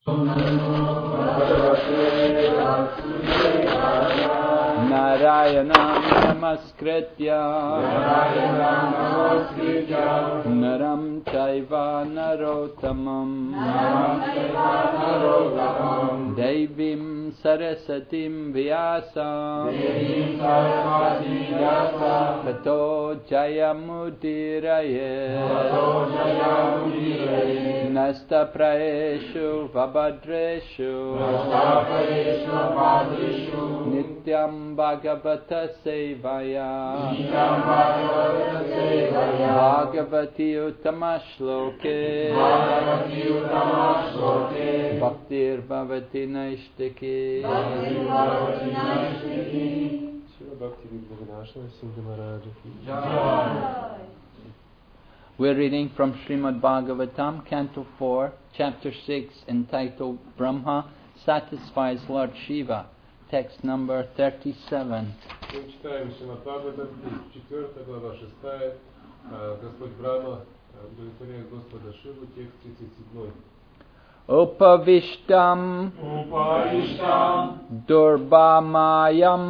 Narayanam namaskritya Naram chaiva narottamam Devim Sarasatim Vyasam Tato Jayamudiraye Nasta Praeshu Vabhadreshu Nityam Bhagavata Sevaya Bhagavati Uttama Shloke Bhaktir Bhavati Naishtaki We're reading from Srimad Bhagavatam, Canto 4, Chapter 6, entitled Brahma Satisfies Lord Shiva, text number 37. Читаем Шримад Бхагаватам, 4 глава, 6, Господь Брахма удовлетворяет Господа Шиву, текст 37. Upavishtam Durbamayam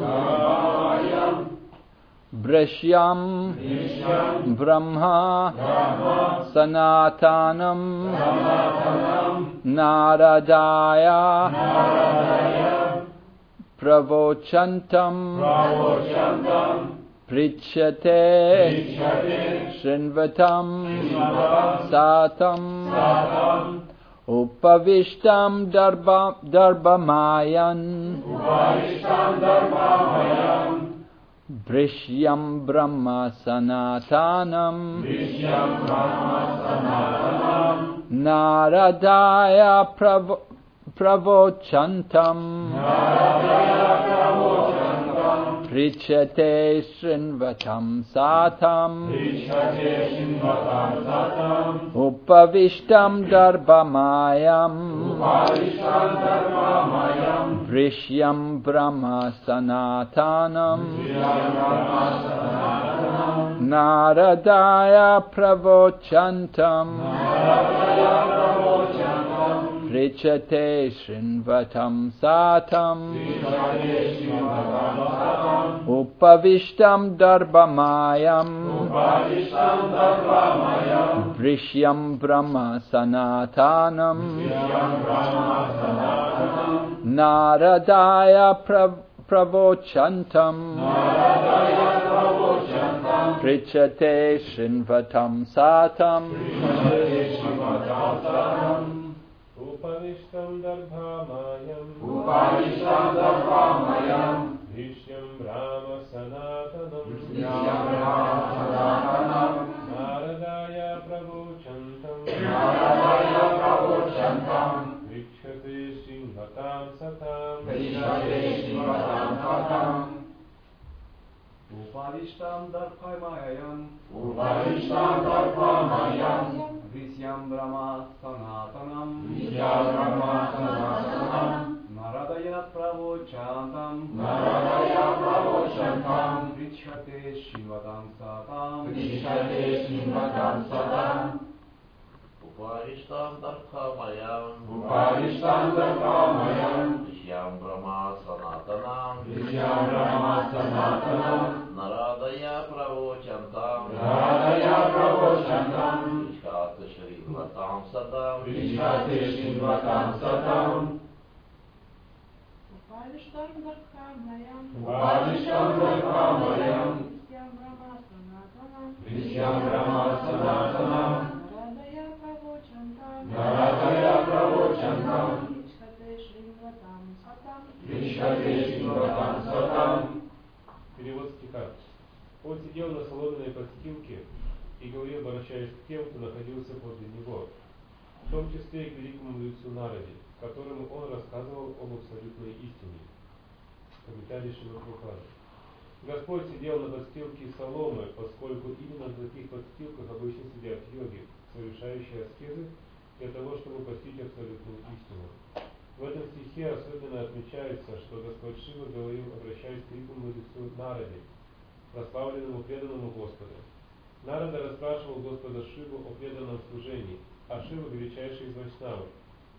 Brishyam Brahma Sanatanam Naradaya Pravochantam Prichyate Shrinvatam Satam Upavishtam Darbamayan Brishyam Brahma Sanatanam Naradaya Pravochantam Prichyate Shrinvatam Satam Upavishtam Darbhamayam Brishyam Brahma Sanatanam Naradaya Pravochantam Prichyate Shrinvatam Satam Upavishtam Darbhamayam Brishyam Brahma Sanatanam Naradaya Pravochantam Prichyate Shrinvatam Satam Upavishtam Darbhamayam Brishyam Brahma Sanatanam Naradaya Pravochantam Prichyate Shrinvatam Satam Upavishtam Darbhamayam Brishyam Brahma Sanatanam Naradaya Pravochantam Prichyate Shrinvatam Satam Upavishtam Darbhamayam Brishyam Brahma Sanatanam Naradaya Pravochantam Prichyate Shrinvatam Satam Upavishtam Darbhamayam Brishyam Brahma Sanatanam Naradaya Pravochantam Prichyate Shrinvatam Satam. Перевод стиха. Он сидел на соломенной подстилке и говорил, обращаясь к тем, кто находился подле него, в том числе и к великому мудрецу Нараде, которому он рассказывал об абсолютной истине. Комментарий Шримад Прабхупады. Господь сидел на подстилке из соломы, поскольку именно на таких подстилках обычно сидят йоги, совершающие аскезы для того, чтобы постичь абсолютную истину. В этом стихе особенно отмечается, что Господь Шива говорил, обращаясь к великому мудрецу Нараде, прославленному преданному Господа. Нарада расспрашивал Господа Шиву о преданном служении, а Шива величайший из вайшнавов,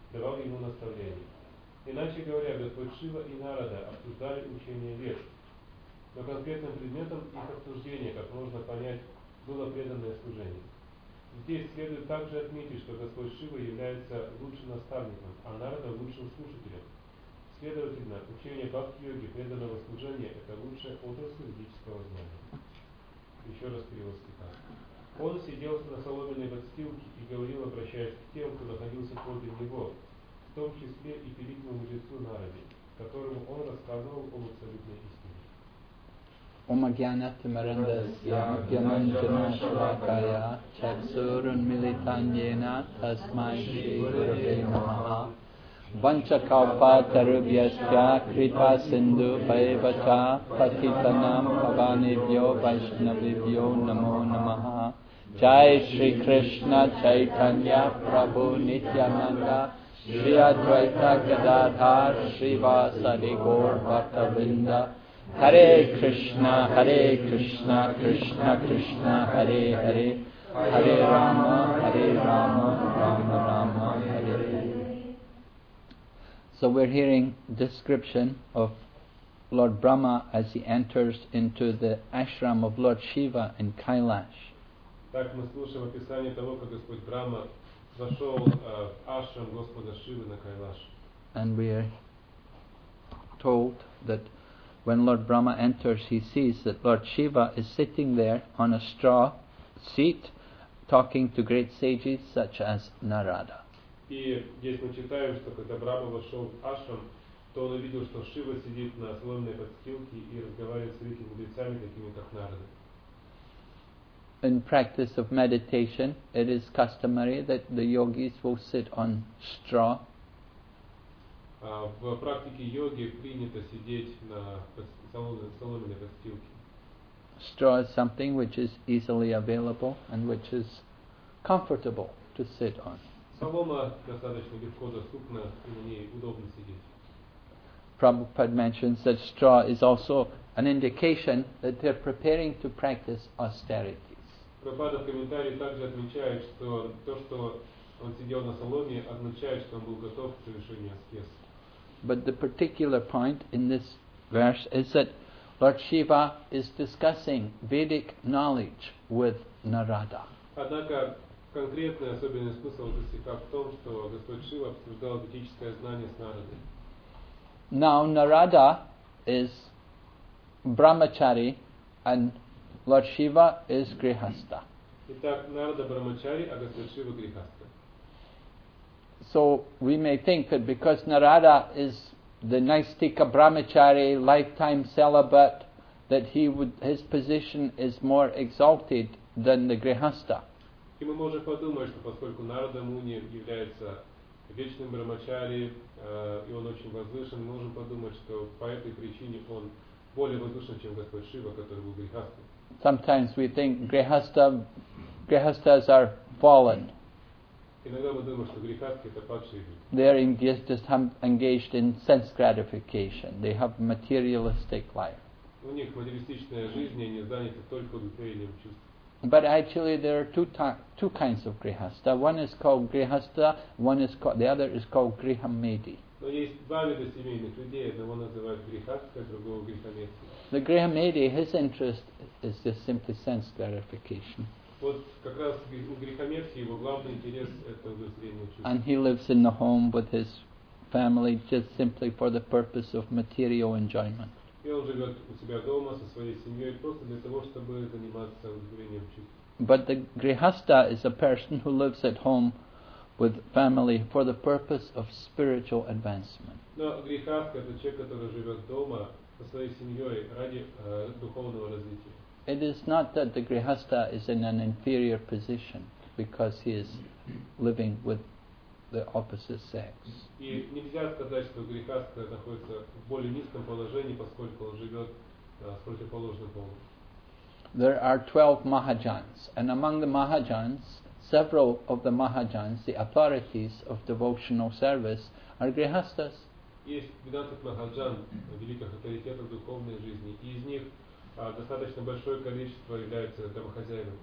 давал ему наставления. Иначе говоря, Господь Шива и Нарада обсуждали учение Вед, но конкретным предметом их обсуждения, как можно понять, было преданное служение. Здесь следует также отметить, что Господь Шива является лучшим наставником, а Нарада лучшим слушателем. Следовательно, учение бхакти-йоги преданного служения – это лучшая отрасль ведического знания. Еще раз перевод стиха. Он сидел на соломенной подстилке и говорил, обращаясь к тем, кто находился подле него, в том числе и к великому мудрецу Нараде, которому он рассказывал об абсолютной истине. Om Ajnanatimarandasya Gyananjana Shalakaya Chaksurunmilitanyena Tasmai Shri Gurave Namaha Vanchakalpa Tarubhyasya Kripa Sindhu Bhaivacha Patitanam Pavanebhyo Vaishnavibhyo Namo Namaha Jai Shri Krishna Chaitanya Prabhu Nityananda Shri Advaita Gadadhar Shri Vasadi Gaur Bhaktavrinda Hare Krishna, Krishna Krishna, Hare Hare, Hare Rama, Rama Rama, Hare Hare. So we're hearing description of Lord Brahma as he enters into the ashram of Lord Shiva in Kailash. Так мы слушаем описание того, как Господь Брахма зашел в ашрам Господа Шивы на Кайлаш. And we are told that when Lord Brahma enters, he sees that Lord Shiva is sitting there on a straw seat, talking to great sages such as Narada. И здесь мы читаем, что когда Брахма вошел в ашрам, то он увидел, что Шива сидит на соломенной подстилке и разговаривает с великими мудрецами, такими как Нарада. In practice of meditation, it is customary that the yogis will sit on straw. В практике йоги принято сидеть на соломенной подстилке. Straw is something which is easily available and which is comfortable to sit on. Солома достаточно легко доступна, и на ней удобно сидеть. Prabhupada mentions that straw is also an indication that they're preparing to practice austerities. Прабхупада в комментарии также отмечает, что то, что он сидел на соломе, означает, что он был готов к совершению аскезы. But the particular point in this verse is that Lord Shiva is discussing Vedic knowledge with Narada. Однако конкретный особенный смысл этого стиха в том, что Господь Шива обсуждал ведическое знание с Нарадой. Now Narada is brahmachari and Lord Shiva is grihastha. Итак, Нарада Брамачари, а Господь Шива Грихаста. So we may think that because Narada is the Naistika brahmachari, lifetime celibate, that his position is more exalted than the grihastha. И мы можем подумать, что поскольку Нарада Муни является вечным брамачари, и он очень возвышен, мы можем подумать, что по этой причине он более возвышен, чем Господь Шива, который был грехастом. Sometimes we think grihastas are fallen. Иногда мы думаем, что грехастки это падшие люди. They are engaged in sense gratification. They have materialistic life. У них материалистичная жизнь, и они заняты только удовлетворением чувств. But actually there are two kinds of grihastha. One is called grihastha, the other is called grihamedi. Но есть два вида семейных людей, одного называют грехастка, другого грехомедия. The grihamedi, his interest is just simply sense gratification. Вот как раз у грехомедии его главный интерес это удовлетворение чувств. And he lives in the home with his family just simply for the purpose of material enjoyment. И он живет у себя дома со своей семьей просто для того, чтобы заниматься удовлетворением чувств. But the grihastha is a person who lives at home with family for the purpose of spiritual advancement. Но грехастка это человек, который живет дома со своей семьей ради духовного развития. It is not that the grihastha is in an inferior position because he is living with the opposite sex. И нельзя сказать, что грехастка находится в более низком положении, поскольку он живет с противоположным полом. There are 12 Mahajans, and among the Mahajans, several of the Mahajans, the authorities of devotional service, are grihastas. Есть 12 махаджан, великих авторитетов духовной жизни, и из них достаточно большое количество являются домохозяевами.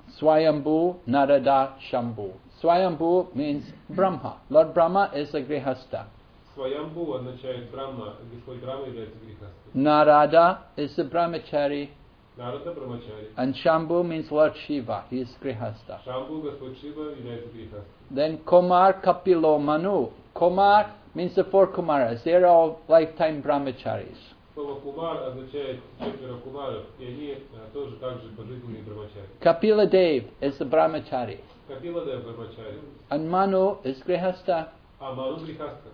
Swayambhu, Narada, Shambhu. Swayambhu means Brahma. Lord Brahma is a Grihastha. Сваямбу означает Брахма, Господь Брахма является грехастом. Narada is a Brahmachari. Нарада Брамачари. And Shambhu means Lord Shiva. He is Grihastha. Шамбу, Господь Шива, является грехастом. Then Kumar, Kapilo, Manu. Kumar means the 4 Kumaras. They're all lifetime brahmacharis. Слово Кумар означает 4 кумаров, и они тоже также пожизненные брамачари. Kapila Dev is the brahmachari. Капила Дев брамачари, And Manu is Grihastha. а Ману грехастом.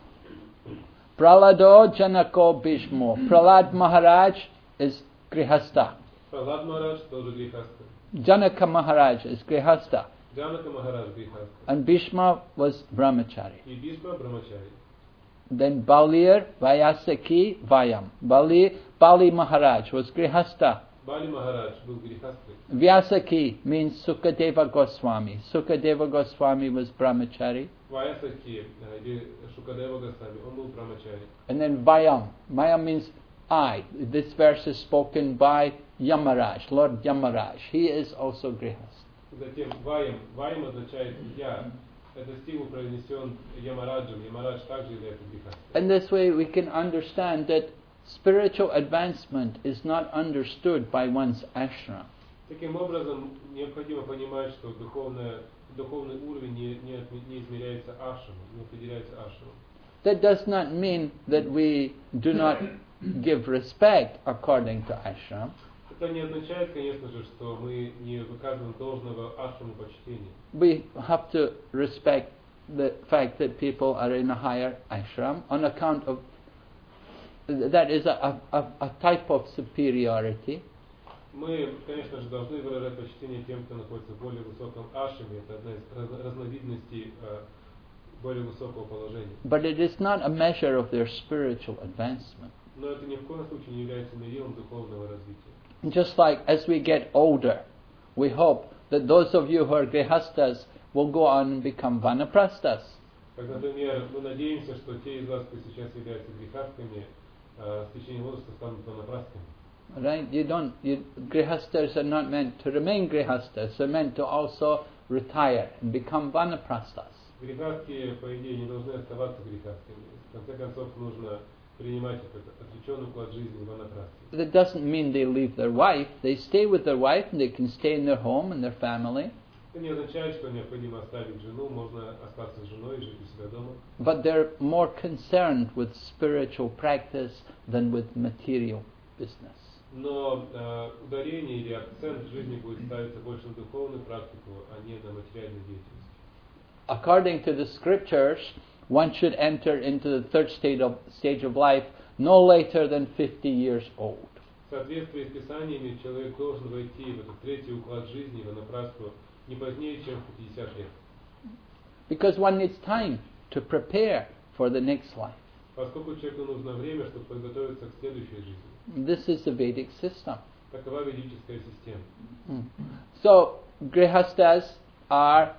Pralado, Janako, Bhishmo. Pralad Maharaj is Grihastha. Пралад Махарадж тоже грехастом. Janaka Maharaj is Grihastha. Джанака Махарадж грехастом. And Bhishma was brahmachari. И Бишма брамачари. Then Balir, Vyasaki, Vayam. Bali Maharaj was Grihastha. Бали Махарадж был грехастым. Vyasaki means Sukadeva Goswami. Sukadeva Goswami was brahmachari. Ваясаки, или Шукадева Госвами, он был брамачари. And then Vayam. Vayam means I. This verse is spoken by Yamaraj, Lord Yamaraj. He is also Grihastha. Затем Ваям. Ваям означает «я». Этот стих был произнесен Ямараджем. Ямарадж также является грехастым. In this way we can understand that spiritual advancement is not understood by one's ashram. Таким образом, необходимо понимать, что духовный уровень не измеряется ашрамом, не определяется ашрамом. That does not mean that we do not give respect according to ashram. Это не означает, конечно же, что мы не выказываем должного ашраму почтения. We have to respect the fact that people are in a higher ashram on account of that is a type of superiority. Мы, конечно же, должны выражать почтение тем, кто находится в более высоком ашраме. Это одна из разновидностей более высокого положения. But it is not a measure of their spiritual advancement. Но это ни в коем случае не является мерилом духовного развития. Just like as we get older, we hope that those of you who are grihastas will go on and become vanaprasthas. Как, например, мы надеемся, что те из вас, кто сейчас являются грехастами, с течением возраста станут ванапрастхами. Right? Grihastas are not meant to remain grihastas, they're meant to also retire and become vanaprasthas. Грехастки, по идее, не должны оставаться грехастками. В конце концов, нужно принимать этот отреченный уклад жизни ванапрастхи. That doesn't mean they leave their wife. They stay with their wife and they can stay in their home and their family. Это не означает, что необходимо оставить жену, можно остаться с женой и жить у себя дома. But they're more concerned with spiritual practice than with material business. Но ударение или акцент в жизни будет ставиться больше на духовную практику, а не на материальную деятельность. According to the scriptures, one should enter into the third stage of life no later than 50 years old. В соответствии с Писаниями, человек должен войти в этот третий уклад жизни, ванапрастху, не позднее, чем в 50 лет. Because one needs time to prepare for the next life. Поскольку человеку нужно время, чтобы подготовиться к следующей жизни. This is the Vedic system. Такова ведическая система. So, grihastas are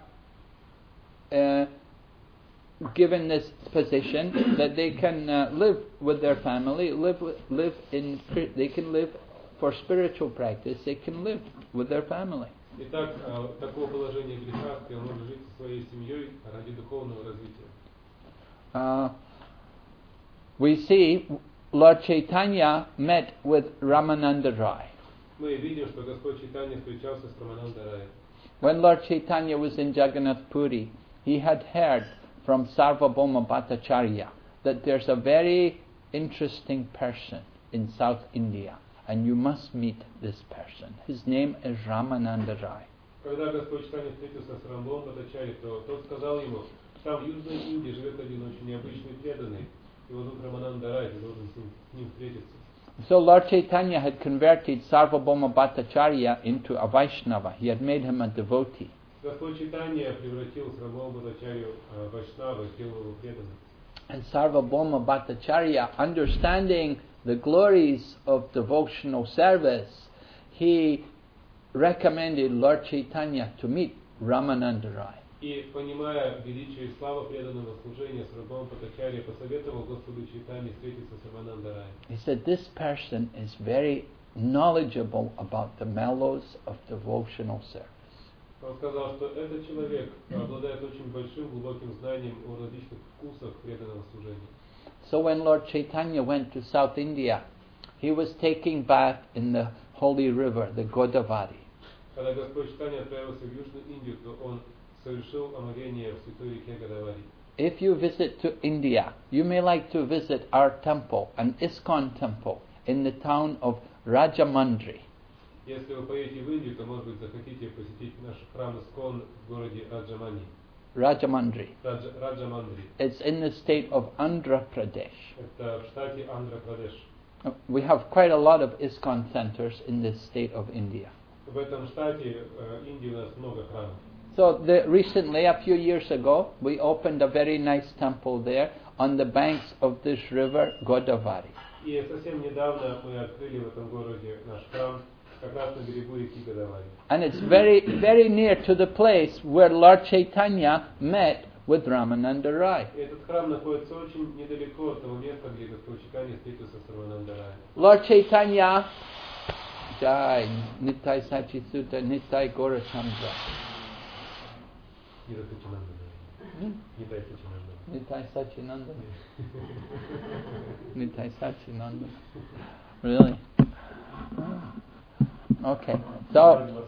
given this position that they can live with their family, they can live for spiritual practice, they can live with their family. Итак, такого положения грехастки, он может жить со своей семьей ради духовного развития. We see Lord Chaitanya met with Ramananda Rai. Мы видим, что Господь Чайтанья встречался с Рамананда Раем. When Lord Chaitanya was in Jagannath Puri, he had heard from Sarvabhauma Bhattacharya that there's a very interesting person in South India and you must meet this person. His name is Ramananda Rai. Когда Господь Чайтанья встретился с Рамбом Бхаттачарьей, то тот сказал ему, там в Южной Индии живет один очень необычный преданный, его зовут Рамананда Рай, ты должен с ним встретиться. So Lord Chaitanya had converted Sarvabhauma Bhattacharya into a Vaishnava. He had made him a devotee. Господь Чайтанья превратил Рамбом Бхаттачарью в Вайшнава, сделал его преданным. And Sarvabhauma Bhattacharya, understanding the glories of devotional service, he recommended Lord Chaitanya to meet Ramananda Rai. И, понимая величие и славу преданного служения с Рамбом Бхаттачарьей, посоветовал Господу Чайтанье встретиться с Рамананда Раем. He said, this person is very knowledgeable about the mellows of devotional service. Он сказал, что этот человек обладает очень большим, глубоким знанием о различных вкусах преданного служения. So when Lord Chaitanya went to South India, he was taking bath in the holy river, the Godavari. Когда Господь Чайтанья отправился в Южную Индию, то он совершил омовение в святой реке Годавари. If you visit to India, you may like to visit our temple, an ISKCON temple, in the town of Rajamandri. Если вы поедете в Индию, то, может быть, захотите посетить наш храм Искон в городе Rajamandri. Раджамандри. It's in the state of Andhra Pradesh. Это в штате Андхра-Прадеш. We have quite a lot of ISKCON centers in this state of India. В этом штате Индии у нас много храмов. So recently, a few years ago, we opened a very nice temple there on the banks of this river, Godavari. И совсем недавно мы открыли в этом городе наш храм как раз на берегу реки Годавари. And it's very, very near to the place where Lord Chaitanya met with Ramananda Rai. И этот храм находится очень недалеко от того места, где Господь Чайтанья встретился с Рамананда Раем. Lord Chaitanya, Jai, Nitai Sachisuta, Nitai Gaurachandra. Nitai Sachinanda. Nitai Sachinanda. Really? Okay. So,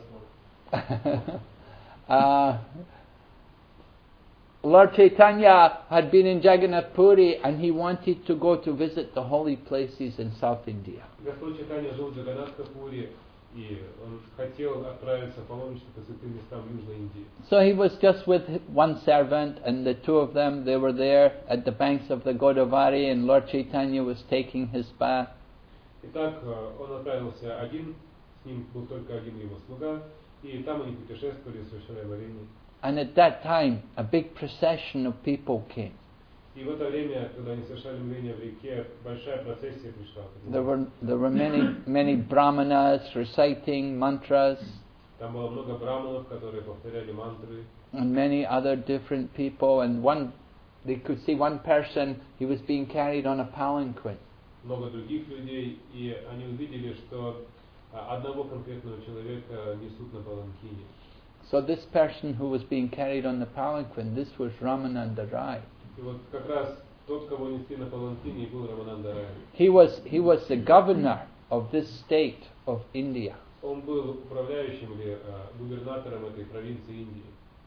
Lord Chaitanya had been in Jagannath Puri and he wanted to go to visit the holy places in South India. Господь Чайтанья жил в Джаганнатха-Пури, и он хотел отправиться паломничать по святым местам в Южной Индии. So he was just with one servant, and the two of them, they were there at the banks of the Godavari, and Lord Chaitanya was taking his bath. Итак, он отправился один, с ним был только один его слуга, и там они путешествовали, совершая омовение. And at that time, a big procession of people came. И в это время, когда они совершали омовение в реке, большая процессия пришла. There were many brahmanas reciting mantras, Там было много браманов, которые повторяли мантры. and many other different people. And they could see one person, he was being carried on a palanquin. Много других людей, и они увидели, что одного конкретного человека несут на паланкине. So this person who was being carried on the palanquin, this was Ramananda Rai. И вот как раз тот, кого несли на паланкине, был Рамананда Рай. He was the governor of this state of India. Он был управляющим или губернатором этой провинции Индии.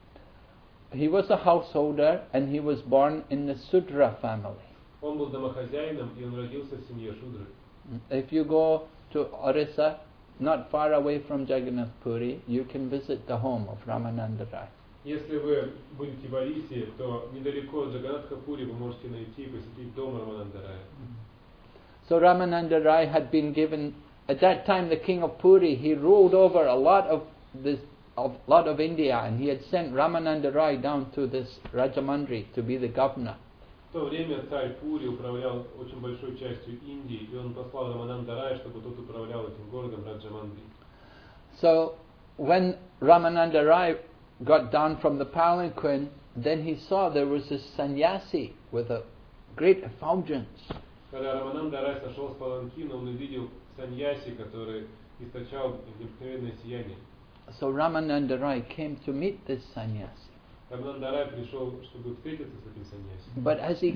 He was a householder and he was born in the Sudra family. Он был домохозяином, и он родился в семье Шудры. If you go to Orissa, not far away from Jagannath Puri, you can visit the home of Ramananda Rai. Если вы будете в Орисе, то недалеко от Джаганнатха-Пури вы можете найти и посетить дом Рамананда Рая. So Ramananda Rai had been given, at that time the king of Puri, he ruled over a lot of India, and he had sent Ramananda Rai down to this Rajamandri to be the governor. В то время царь Пури управлял очень большой частью Индии, и он послал Рамананда Рая, чтобы тот управлял этим городом Раджамандри. So when Ramananda Rai got down from the palanquin, then he saw there was a sannyasi with a great effulgence. Когда Рамананда Рай сошел с паланкина, он увидел саньяси, который источал необыкновенное сияние. So Ramananda Rai came to meet this sannyasi. Рамананда Рай пришел, чтобы встретиться с этим саньяси. But as he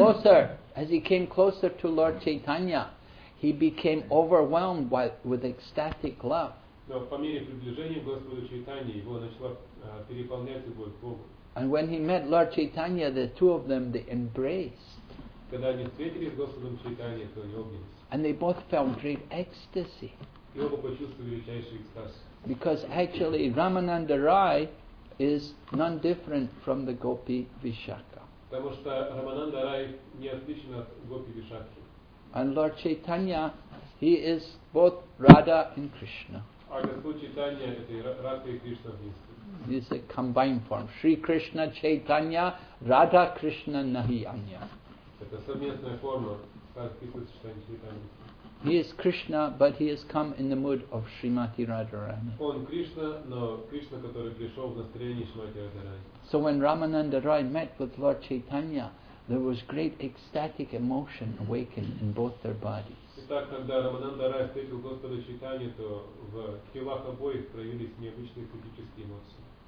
came closer to Lord Chaitanya, he became overwhelmed with ecstatic love. Но по мере приближения к Господу Чайтаньи его начала переполнять любовь к Богу. And when he met Lord Chaitanya, the two of them, they embraced. Когда они встретились с Господом Чайтаньей, то они обнялись. And they both felt great ecstasy. И оба почувствовали величайший экстаз. Because actually Ramananda Rai is none different from the Gopi Vishaka. Потому что Рамананда Рай не отличен от Гопи Вишакхи. And Lord Chaitanya, he is both Radha and Krishna. А Господь Чайтанья — это и Радха, и Кришна вместе. He is a combined form. Sri Krishna Chaitanya, Radha Krishna Nahi Anya. Это совместная форма Кришны сочетания Чайтаньи. He is Krishna, but he has come in the mood of Srimati Radharani. Он Кришна, но Кришна, который пришел в настроении Шримати Радхарани. So when Ramananda Rai met with Lord Chaitanya, there was great ecstatic emotion awakened in both their bodies. Итак, когда Рамананда Рай встретил Господа Чайтанью, то в телах обоих проявились необычные физические эмоции.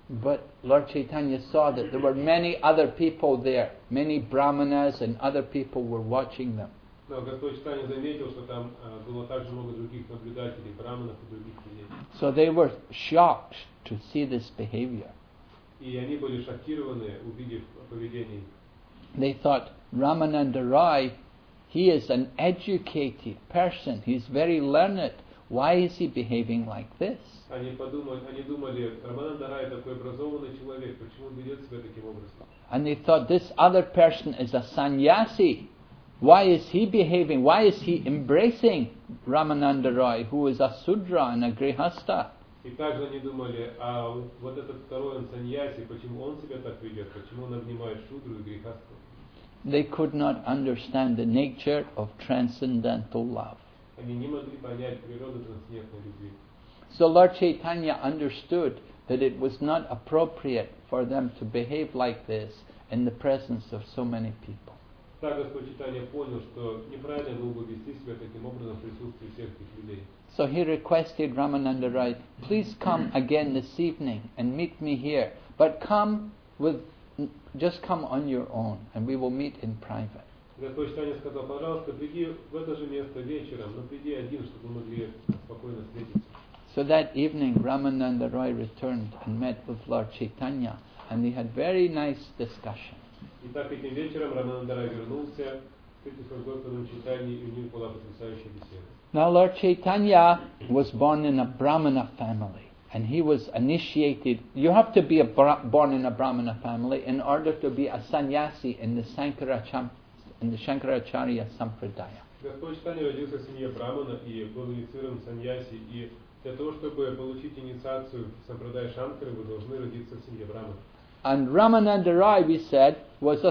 But Lord Chaitanya saw that there were many other people there. Many brahmanas and other people were watching them. Но Господь Чайтанья заметил, что там было также много других наблюдателей, браманов и других людей. So they were shocked to see this behavior. И они были шокированы, увидев поведение. They thought, Ramananda Roy, he is an educated person. He's very learned. Why is he behaving like this? Они думали, Рамананда Рай такой образованный человек, почему он ведет себя таким образом? And they thought, this other person is a sannyasi. Why is he behaving? Why is he embracing Ramananda Roy, who is a Sudra and a Grihastha? И также они думали, а вот этот второй он саньяси, почему он себя так ведет, почему он обнимает шудру и грехасту? They could not understand the nature of transcendental love. Они не могли понять природу трансцендентной любви. So Lord Chaitanya understood that it was not appropriate for them to behave like this in the presence of so many people. Так Господь Чайтанья понял, что неправильно было бы вести себя таким образом в присутствии всех этих людей. So he requested Ramananda Rai, please come again this evening and meet me here. But just come on your own and we will meet in private. Господь Чайтанья сказал, пожалуйста, приди в это же место вечером, но приди один, чтобы мы могли спокойно встретиться. So that evening Ramananda Roy returned and met with Lord Chaitanya and they had very nice discussion. И так этим вечером Рамананда Рай вернулся, встретился с Господом Чайтаньей, и у них была потрясающая беседа. Now Lord Chaitanya was born in a Brahmana family and he was initiated. You have to be born in a Brahmana family in order to be a sannyasi in the Shankaracharya Sampradaya. Господь Чайтанья родился в семье Брамана и был инициирован в саньяси, и для того, чтобы получить инициацию в Сампрадая Шанкары, вы должны родиться в семье Брамана. And Ramananda Rai, we said, was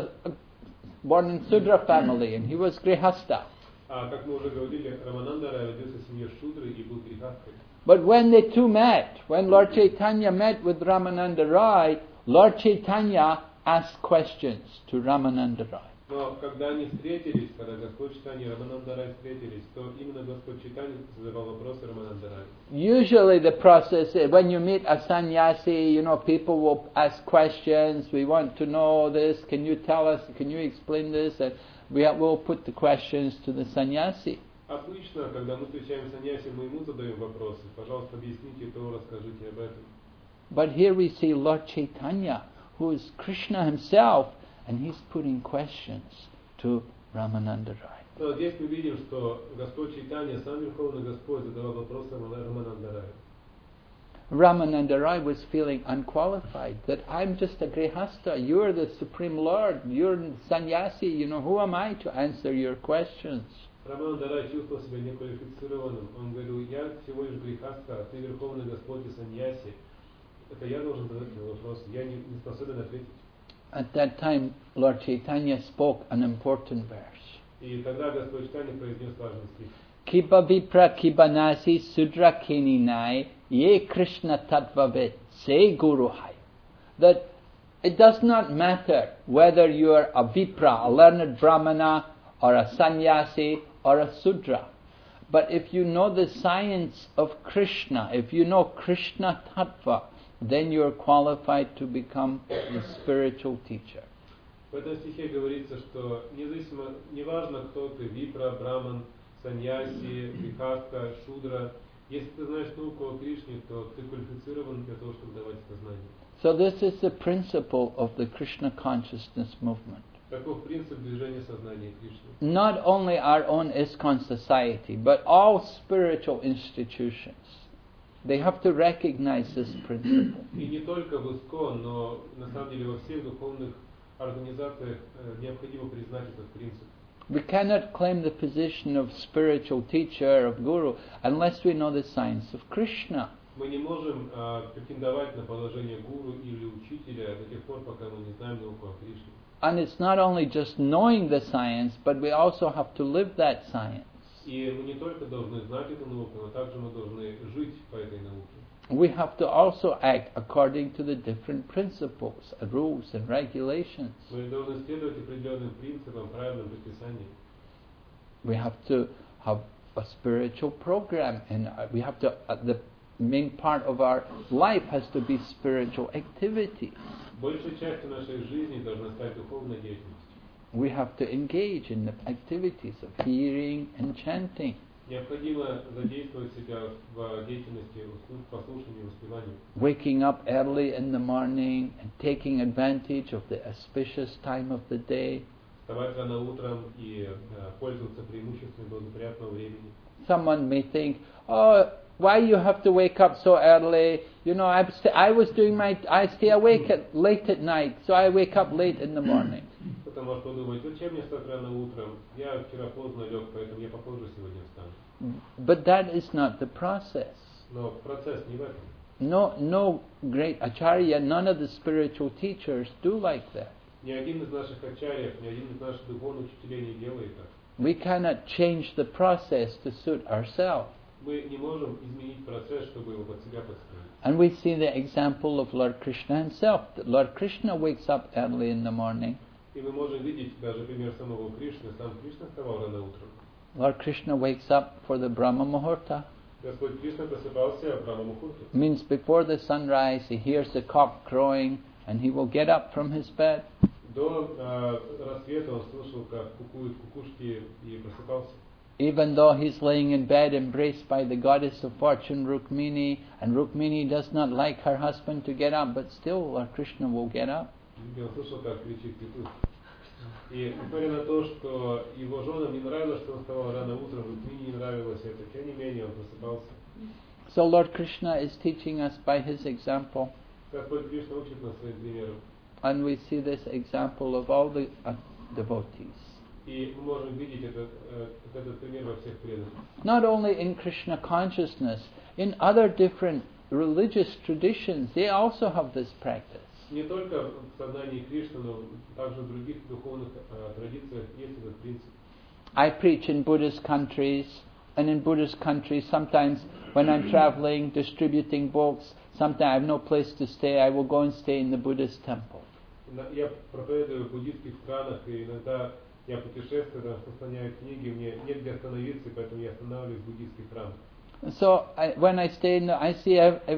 born in Sudra family and he was Grihastha. А как мы уже говорили, Рамананда Рай родился в семье Шудры и был грехасткой. But when they two met, when Lord Chaitanya met with Ramananda Rai, Lord Chaitanya asked questions to Ramananda Rai. Но когда они встретились, когда Господь Чайтанья и Рамананда Рай встретились, то именно Господь Чайтанья задавал вопросы Рамананда Рай. Usually the process, when you meet a sannyasi, people will ask questions. We want to know this. Can you tell us? Can you explain this? And we'll put the questions to the sannyasi. Обычно, когда мы встречаем саньяси, мы ему задаем вопросы. Пожалуйста, объясните то, расскажите об этом. But here we see Lord Chaitanya, who is Krishna himself, and he's putting questions to Ramananda Rai. Но здесь мы видим, что Господь Чайтанья, сам Верховный Господь, задавал вопросы Рамананда Раю. Ramananda Rai was feeling unqualified, that I'm just a Grihastha, you're the Supreme Lord, you're the sannyasi, who am I to answer your questions? Рамананда Рай чувствовал себя неквалифицированным. Он говорил, я всего лишь Грихастха, а ты Верховный Господь и саньяси. Это я должен задать тебе вопрос, я не способен ответить. At that time, Lord Chaitanya spoke an important verse. И тогда Господь Чайтанья произнес важный стих. Kiba vipra kibanasi sudra keninai ye Krishna tattvavet se guru hai. That it does not matter whether you are a vipra, a learned brahmana, or a sannyasi, or a sudra. But if you know the science of Krishna, if you know Krishna tattva, then you are qualified to become the spiritual teacher. В этом стихе говорится, что не важно, кто ты, випра, браман, саньяси, грехастха, шудра. Если ты знаешь науку о Кришне, то ты квалифицирован для того, чтобы давать это знание. So this is the principle of the Krishna consciousness movement. Таков принцип движения сознания Кришны. Not only our own ISKCON society, but all spiritual institutions. They have to recognize this principle. И не только в ИСККОН, но на самом деле во всех духовных организациях необходимо признать этот принцип. We cannot claim the position of spiritual teacher, of guru, unless we know the science of Krishna. Мы не можем претендовать на положение гуру или учителя до тех пор, пока мы не знаем науку о Кришне. And it's not only just knowing the science, but we also have to live that science. И мы не только должны знать эту науку, но также мы должны жить по этой науке. We have to also act according to the different principles, rules and regulations. Мы должны следовать определенным принципам, правилам, предписаниям. We have to have a spiritual program, and we have to. main part of our life has to be spiritual activities. Большей частью нашей жизни должна стать духовная деятельность. We have to engage in the activities of hearing and chanting. Необходимо задействовать себя в деятельности послушания и воспевания. Waking up early in the morning and taking advantage of the auspicious time of the day. Вставать рано утром и пользоваться преимуществами благоприятного времени. Someone may think, oh, why you have to wake up so early? You know, I stay awake late at night, so I wake up late in the morning. Кто-то может подумать, зачем мне встать рано утром? Я вчера поздно лег, поэтому я попозже сегодня встану. But that is not the process. Но процесс не в этом. No great acharya, none of the spiritual teachers do like that. Ни один из наших ачарьев, ни один из наших духовных учителей не делает так. We cannot change the process to suit ourselves. Мы не можем изменить процесс, чтобы его под себя подстроить. And we see the example of Lord Krishna himself. That Lord Krishna wakes up early in the morning. И мы можем видеть даже пример самого Кришны. Сам Кришна вставал рано утром. Lord Krishna wakes up for the Brahma Muhurta. Господь Кришна просыпался в Брахма Мухурту. Means before the sunrise he hears the cock crowing and he will get up from his bed. До рассвета он слышал, как кукуют кукушки, и просыпался. Even though he's laying in bed embraced by the goddess of fortune Rukmini, and Rukmini does not like her husband to get up, but still Lord Krishna will get up. И он слышал, как кричит петух. И несмотря на то, что его женам не нравилось, что он вставал рано утром, Рукмини не нравилось это, тем не менее он просыпался. So Lord Krishna is teaching us by his example. Господь Кришна учит нас своим примером. And we see this example of all the devotees. И мы можем видеть этот пример во всех преданных. Not only in Krishna consciousness, in other different religious traditions, they also have this practice. Не только в сознании Кришны, но также в других духовных традициях есть этот принцип. I preach in Buddhist countries, and in Buddhist countries, sometimes when I'm traveling, distributing books, sometimes I have no place to stay, I will go and stay in the Buddhist temple. Я проповедую в буддийских странах, и иногда я путешествую, распространяю книги, мне нет где остановиться, поэтому я останавливаюсь в буддийских храмах. So when I stay I see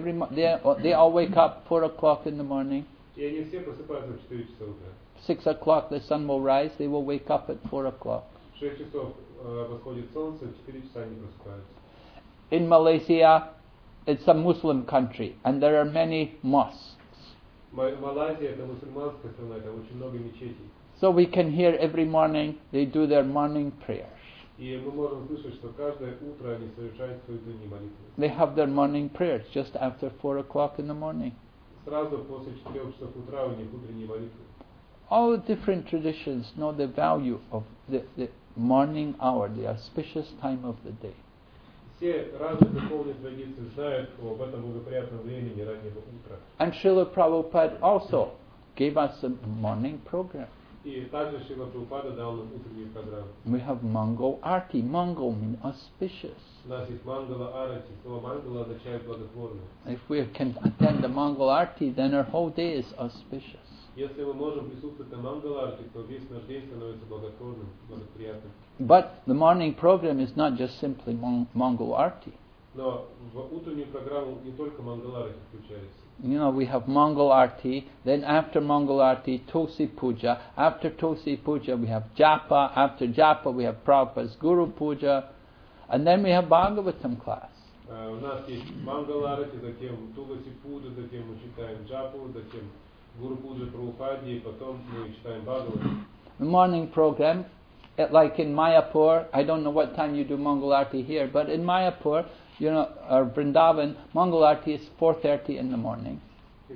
they all wake up 4 o'clock in the morning. И они все просыпаются в 4 часа утра. 6 o'clock the sun will rise, they will wake up at 4 o'clock. В 6 часов восходит солнце, в 4 часа они просыпаются. In Malaysia, it's a Muslim country, and there are many mosques. Малайзия это мусульманская страна, там очень много мечетей. So we can hear every morning they do their morning prayers. И мы можем слышать, что каждое утро они совершают свои утренние молитвы. They have their morning prayers just after 4 o'clock in the morning. Сразу после 4 часов утра у них утренние молитвы. All the different traditions know the value of the morning hour, the auspicious time of the day. Все разные духовные традиции знают об этом благоприятном времени раннего утра. And Srila Prabhupada also gave us a morning program. И также Шрила Прабхупада дал нам утреннюю программу. We have Mangal Arti. Mangal means auspicious. У нас есть Мангала Арати. Слово Мангала означает благотворное. If we can attend the Mangal Arti, then our whole day is auspicious. Если мы можем присутствовать на Мангала Арти, то весь наш день становится благотворным, благоприятным. But the morning program is not just simply Mangal Arti. Но в утреннюю программу не только Мангала Арти включается. You know, we have Mangal Arti, then after Mangal Arti, Tulsi Puja. After Tulsi Puja, we have Japa. After Japa, we have Prabhupada's Guru Puja. And then we have Bhagavatam class. У нас есть Мангала Арати, затем Туласи Пуджа, затем мы читаем Джапу, затем Гуру Пуджа Прабхупади, и потом мы читаем Бхагаватам. The morning program, like in Mayapur, I don't know what time you do Mangal Arti here, but in Mayapur, you know, or Vrindavan, Mangal Arti is 4:30 in the morning. В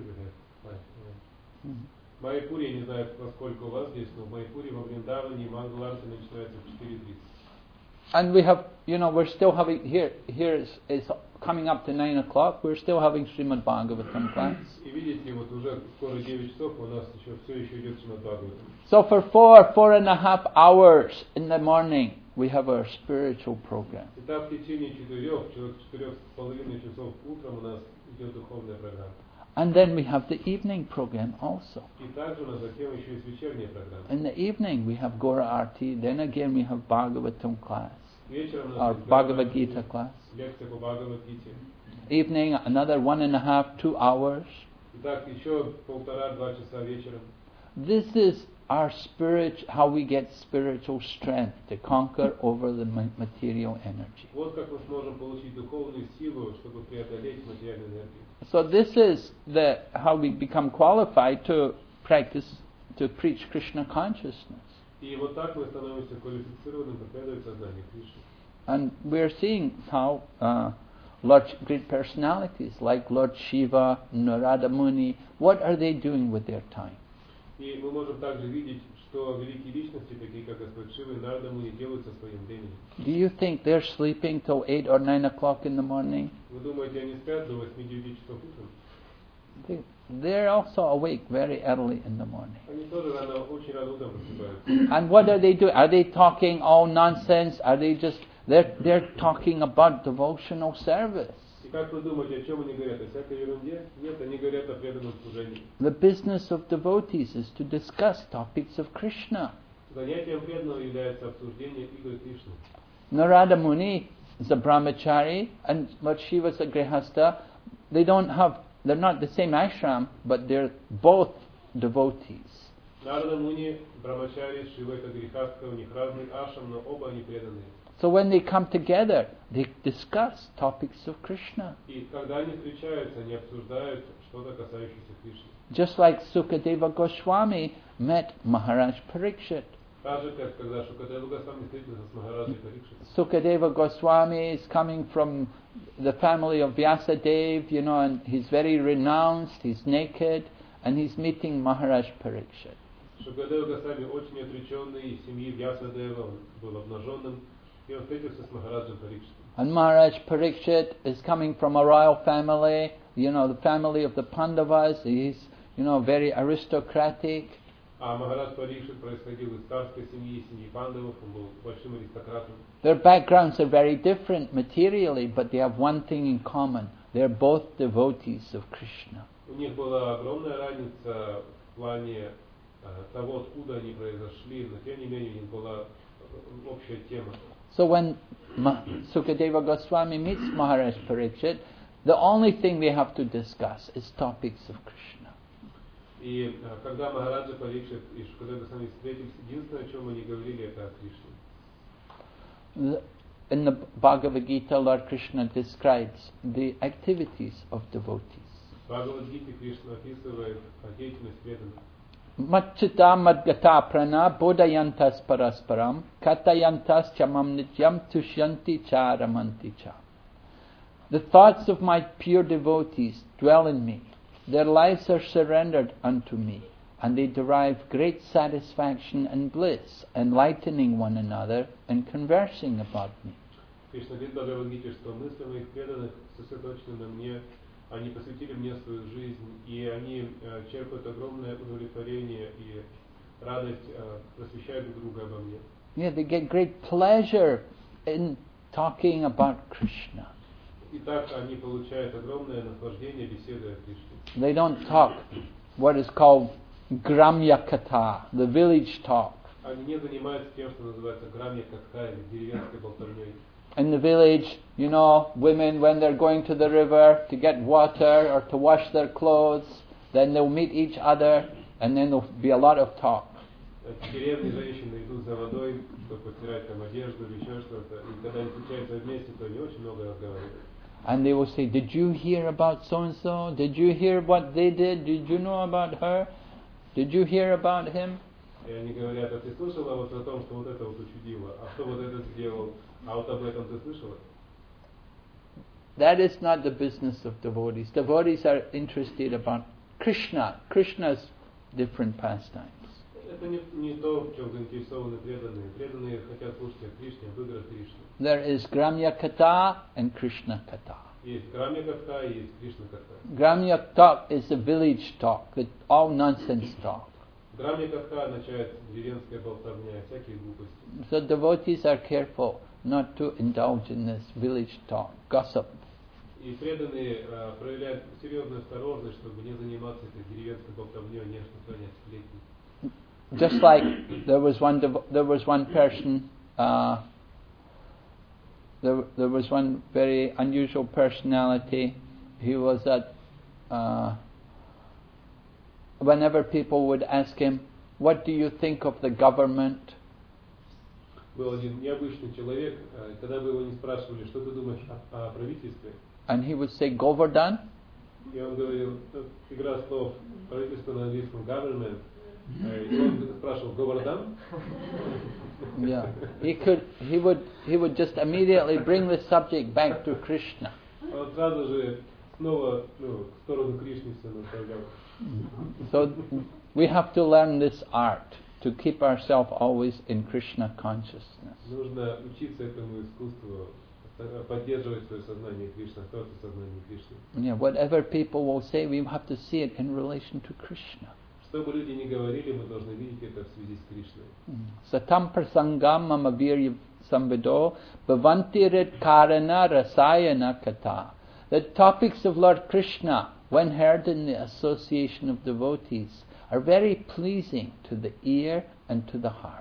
Майяпуре, я не знаю, во сколько у вас здесь, но в Майяпуре, во Вриндаване, Мангала Арти начинается в 4:30. And we have, you know, we're still having, here is coming up to 9 o'clock, we're still having Srimad Bhagavatam class. И видите, вот уже скоро 9 часов, у нас все еще идет Шримад Бхагаватам. So for 4.5 hours in the morning, we have our spiritual program. Итак, в течение 4,5 часов утром у нас идет духовная программа. And then we have the evening program also. И также у нас затем еще есть вечерняя программа. In the evening we have Gora Arti, then again we have Bhagavatam class. Вечером у our нас есть Bhagavad Gita class. лекция по Бхагавад-гите. Evening, another 1.5, 2 hours. Итак, еще 1,5-2 часа вечером. This is our how we get spiritual strength to conquer over the material energy. Вот как мы сможем получить духовную силу, чтобы преодолеть материальную энергию. So this is how we become qualified to preach Krishna consciousness. И вот так мы становимся квалифицированным проповедовать сознание Кришны. And we're seeing how great personalities like Lord Shiva, Narada Muni, what are they doing with their time? И мы можем также видеть, что великие личности, такие как Господь Шива и Нарада Муни, делают со своим временем. Do you think they're sleeping till 8 or 9 o'clock in the morning? Вы думаете, они спят до 8-9 часов утром? They're also awake very early in the morning. Они тоже очень рано утром просыпаются. And what are they doing? Are they talking all nonsense? Are they just they're talking about devotional service? И как вы думаете, о чем они говорят? О всякой ерунде? Нет, они говорят о преданном служении. The business of devotees is to discuss topics of Krishna. Занятием преданного является обсуждение игры Кришны. Narada Muni is a brahmachari and Lord Shiva is a grihasta. They're not the same ashram, but they're both devotees. Нарада Муни, Брахмачари, Шива это грехастха, у них разный ашрам, но оба они преданные. So when they come together, they discuss topics of Krishna. И когда они встречаются, они обсуждают что-то касающееся Кришны. Just like Sukadeva Goswami met Maharaj Parikshit. Так же, как когда Шукадева Госвами встретился с Махараджей Парикшит. Sukadeva Goswami is coming from the family of Vyasadeva, and he's very renounced, he's naked, and he's meeting Maharaj Parikshit. Шукадева Госвами очень отреченный, из семьи Вьясадева, он был обнаженным, и он встретился с Махараджем Парикшитом. And Maharaj Parikshit is coming from a royal family, the family of the Pandavas. He's, very aristocratic. А Махарадж Парикшит происходил из царской семьи Пандавов, он был большим аристократом. Their backgrounds are very different materially, but they have one thing in common. They're both devotees of Krishna. У них была огромная разница в плане того, откуда они произошли, но тем не менее у них была общая тема. So when Sukadeva Goswami meets Maharaj Parikshit, the only thing they have to discuss is topics of Krishna. И когда Махараджа Парикшит и Шукадева Госвами встретились, единственное, о чем они говорили, это о Кришне. In the Bhagavad Gita, Lord Krishna describes the activities of devotees. В Бхагавад-гите Кришна описывает деятельность преданных. Matchita madgata prana bodayantas parasparam katayantas chamam nityam tushyanti cha ramanti cha. The thoughts of my pure devotees dwell in me. Their lives are surrendered unto me, and they derive great satisfaction and bliss, enlightening one another and conversing about me. Кришна говорит в Бхагавад-гите, что мысли моих преданных сосредоточены на мне, они посвятили мне свою жизнь, и они черпают огромное удовлетворение и радость, просвещают друг друга обо мне. Yeah, they get great pleasure in talking about Krishna. И так они получают огромное наслаждение, беседуя о Кришне. They don't talk what is called Gramya Katha, the village talk. Они не занимаются тем, что называется грамья катха или деревенской болтовней. In the village, women, when they're going to the river to get water or to wash their clothes, then they'll meet each other and then there'll be a lot of talk. В деревне женщины идут за водой, чтобы постирать там одежду или еще что-то. И когда они встречаются вместе, то они очень много разговаривают. And they will say, did you hear about so-and-so? Did you hear what they did? Did you know about her? Did you hear about him? И они говорят, а ты слышала вот о том, что вот это вот учудило, а что вот этот сделал, а вот об этом ты слышала? That is not the business of devotees. Devotees are interested about Krishna, Krishna's different pastimes. Это не то, в чем заинтересованы преданные. Преданные хотят слушать о Кришне, об играх Кришны. There is Gramya Katha and Krishna Katha. Есть Грамья катха и есть Кришна катха. Gramya talk is the village talk, all nonsense talk. Грамья катха означает деревенская болтовня, всякие глупости. So devotees are careful not to indulge in this village talk, gossip. И преданные проявляют серьезную осторожность, чтобы не заниматься этой деревенской болтовней, не распространять сплетни. Just like there was one person there was one very unusual personality. He was at whenever people would ask him, "What do you think of the government?" Был один необычный человек, когда бы его не спрашивали, что ты думаешь о правительстве, And he would say, "Govardhan." и он говорил, игра слов, правительство на английском government, и он спрашивал, Говардан? Yeah, he would just immediately bring the subject back to Krishna. Он сразу же снова в сторону Кришны все направлял. So we have to learn this art to keep ourselves always in Krishna consciousness. Нужно учиться этому искусству, поддерживать свое сознание Кришны, оставаться в сознании Кришны. Yeah, whatever people will say, we have to see it in relation to Krishna. Что бы люди ни говорили, мы должны видеть это в связи с Кришной. Satam prasangam mamavirya samvido bhavantirit karana rasayana kata. The topics of Lord Krishna, when heard in the association of devotees, are very pleasing to the ear and to the heart.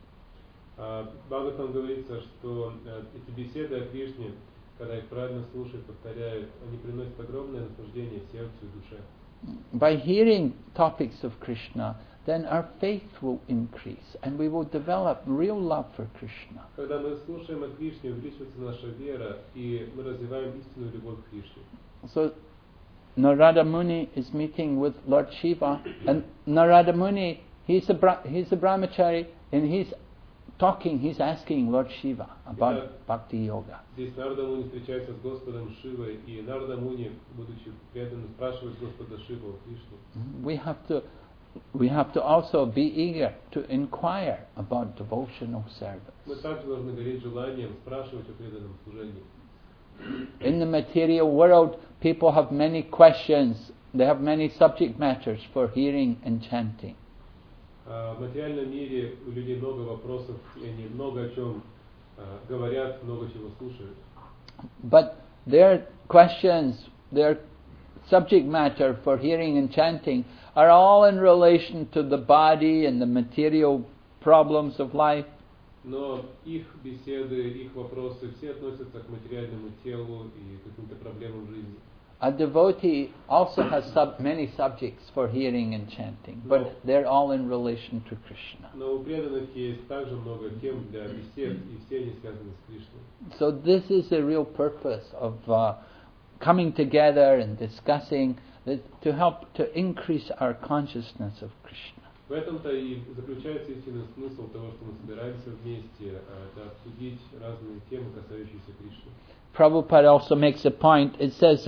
В Бхагаватам говорится, что эти беседы о Кришне, когда их правильно слушают, повторяют, они приносят огромное наслаждение сердцу и душе. By hearing topics of Krishna, then our faith will increase and we will develop real love for Krishna. Когда мы слушаем о Кришне, увеличивается наша вера, и мы развиваем истинную любовь к Кришне. So Narada Muni is meeting with Lord Shiva, and Narada Muni, he's a brahmachari, and he's asking Lord Shiva about Bhakti Yoga. Здесь Нарада Муни встречается с Господом Шивой, и Нарада Муни, будучи преданным, спрашивает Господа Шиву о Кришне. We have to also be eager to inquire about devotional service. Мы также должны гореть желанием спрашивать о преданном служении. In the material world, people have many questions. They have many subject matters for hearing and chanting. В материальном мире у людей много вопросов, и они много о чем говорят, много чего слушают. But their questions, their subject matter for hearing and chanting are all in relation to the body and the material problems of life. Но их беседы, их вопросы все относятся к материальному телу и к каким-то проблемам жизни. A devotee also has many subjects for hearing and chanting, but they're all in relation to Krishna. Но у преданных есть также много тем для бесед, и все они связаны с Кришной. So this is the real purpose of coming together and discussing to help to increase our consciousness of Krishna. В этом-то и заключается истинный смысл того, что мы собираемся вместе, это обсудить разные темы, касающиеся Кришны. Prabhupada also makes a point. It says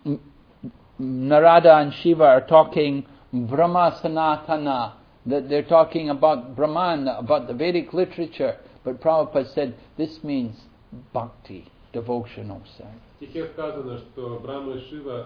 Narada and Shiva are talking Brahma Sanatana, that they're talking about Brahman, about the Vedic literature. But Prabhupada said this means bhakti, devotional service. В стихе сказано, что Брахма и Шива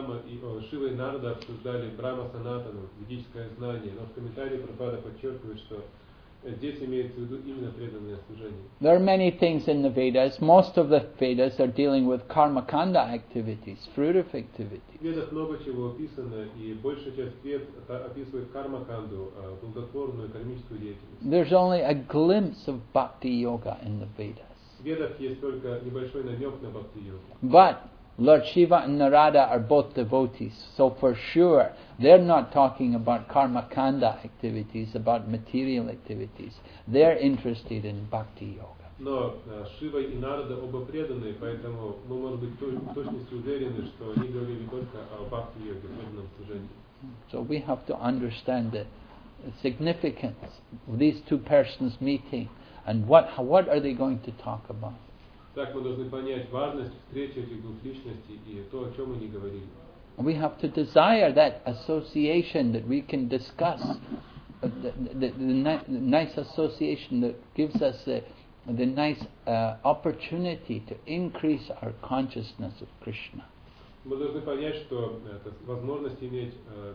и Нарада обсуждали Брахма Санатану, ведическое знание, но в комментарии Прабхупада подчеркивает, что здесь имеется в виду именно преданное служение. There are many things in the Vedas. Most of the Vedas are dealing with karma-kanda activities, fruitive activities. В Ведах много чего описано, и большая часть Вед описывает карма-канду, плодотворную кармическую деятельность. There's only a glimpse of bhakti yoga in the Vedas. В Ведах есть только небольшой намек на бхакти-йогу. But Lord Shiva and Narada are both devotees, so for sure they're not talking about karma-kanda activities, about material activities. They're interested in bhakti yoga. Но Шива и Нарада оба преданные, поэтому мы можем быть в точности уверены, что они говорили только о бхакти-йоге, преданном служении. So we have to understand the significance of these two persons meeting and what are they going to talk about. Так мы должны понять важность встречи этих двух личностей и то, о чем они говорили. We have to desire that association that we can discuss, the nice association that gives us the nice opportunity to increase our consciousness of Krishna. Мы должны понять, что возможность иметь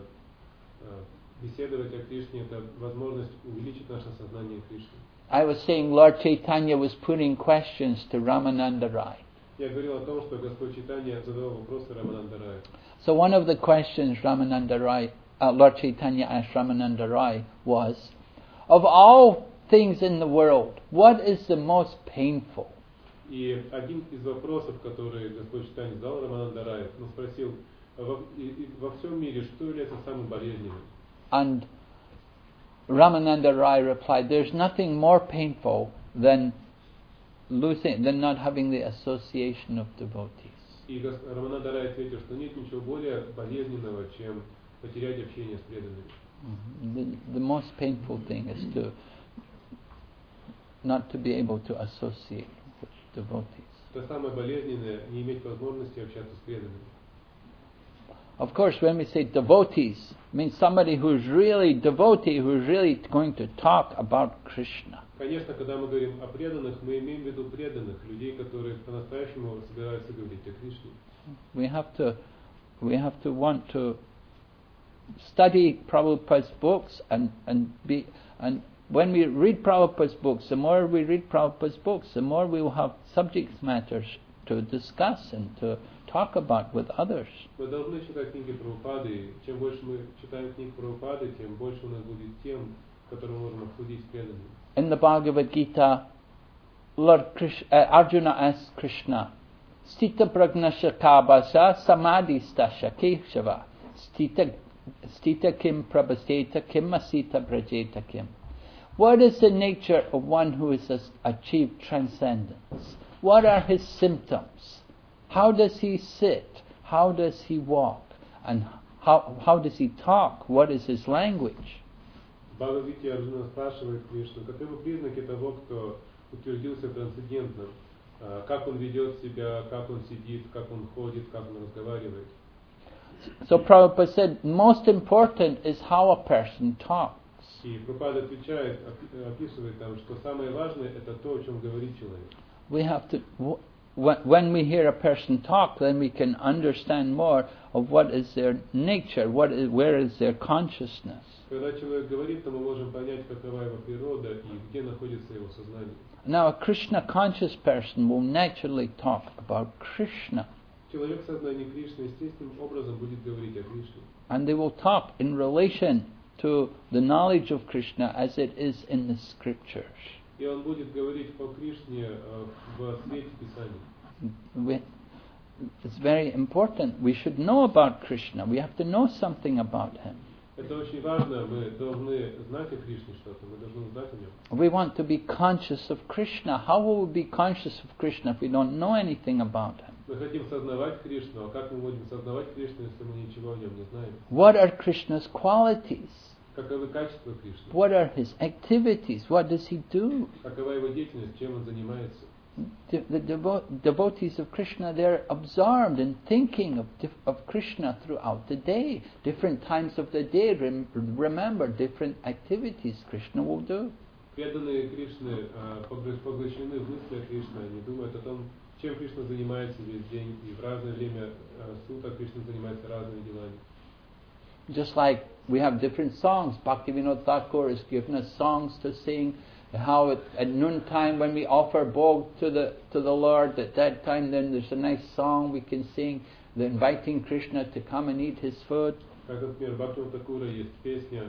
беседовать о Кришне, это возможность увеличить наше сознание Кришны. I was saying Lord Chaitanya was putting questions to Ramananda Rai. Я говорил о том, что Господь Чайтанья задавал вопросы Рамананда Раю. So one of the questions Lord Chaitanya asked Ramananda Rai was, of all things in the world, what is the most painful? И один из вопросов, который Господь Чайтанья задал Рамананда Рай, он спросил, во всем мире что является самым болезненным? And Ramananda Rai replied, there's nothing more painful than not having the association of devotees. И Рамананда Рай ответил, что нет ничего более болезненного, чем потерять общение с преданными. The most painful thing is not to be able to associate with devotees. Это самое болезненное, не иметь возможности общаться с преданными. Of course, when we say devotees, it means somebody who's really devotee, who's really going to talk about Krishna. Конечно, когда мы говорим о преданных, мы имеем в виду преданных, людей, которые по-настоящему собираются говорить о Кришне. We have to want to study Prabhupada's books and when we read Prabhupada's books, the more we read Prabhupada's books, the more we will have subject matters to discuss and to talk about with others. Мы должны читать книги Прабхупады, и чем больше мы читаем книг Прабхупады, тем больше у нас будет тем, которые можем обсудить с преданными. In the Bhagavad Gita, Arjuna asks Krishna, Stita pragnasya kabasa samadhistasya keshava stita kim prabhaseta kim asita brajeta kim. What is the nature of one who has achieved transcendence? What are his symptoms? How does he sit? How does he walk? And how does he talk? What is his language? В Бхагавад-гите Арджуна спрашивает Кришну, каковы признаки того, кто утвердился трансцендентным, как он ведет себя, как он сидит, как он ходит, как он разговаривает. So Prabhupada said, most important is how a person talks. И Прабхупада отвечает, описывает там, что самое важное это то, о чем говорит человек. We have to, when we hear a person talk, then we can understand more of what is their nature, where is their consciousness. Когда человек говорит, то мы можем понять, какова его природа и где находится его сознание. Now, a Krishna conscious person will naturally talk about Krishna. Человек в сознании Кришны естественным образом будет говорить о Кришне. And they will talk in relation to the knowledge of Krishna as it is in the scriptures. И он будет говорить о Кришне в свете Писаний. It's very important. We should know about Krishna. We have to know something about him. Это очень важно. Мы должны знать о Кришне что-то. Мы должны знать о нем. We want to be conscious of Krishna. How will we be conscious of Krishna if we don't know anything about him? Мы хотим сознавать Кришну, а как мы будем сознавать Кришну, если мы ничего о нем не знаем? What are Krishna's qualities? Каковы качества Кришны? What are his activities? What does he do? Какова его деятельность, чем он занимается? The devotees of Krishna, they're absorbed in thinking of Krishna throughout the day. Different times of the day, remember different activities Krishna will do. Преданные Кришны поглощены в мысли о Кришне, они думают о том, чем Кришна занимается весь день, и в разное время суток Кришна занимается разными делами. Just like we have different songs, Bhaktivinoda Thakur has given us songs to sing. How at noontime when we offer bhog to the Lord, at that time then there's a nice song we can sing, inviting Krishna to come and eat his food. Как, например, Бхактивинода Тхакура есть песня,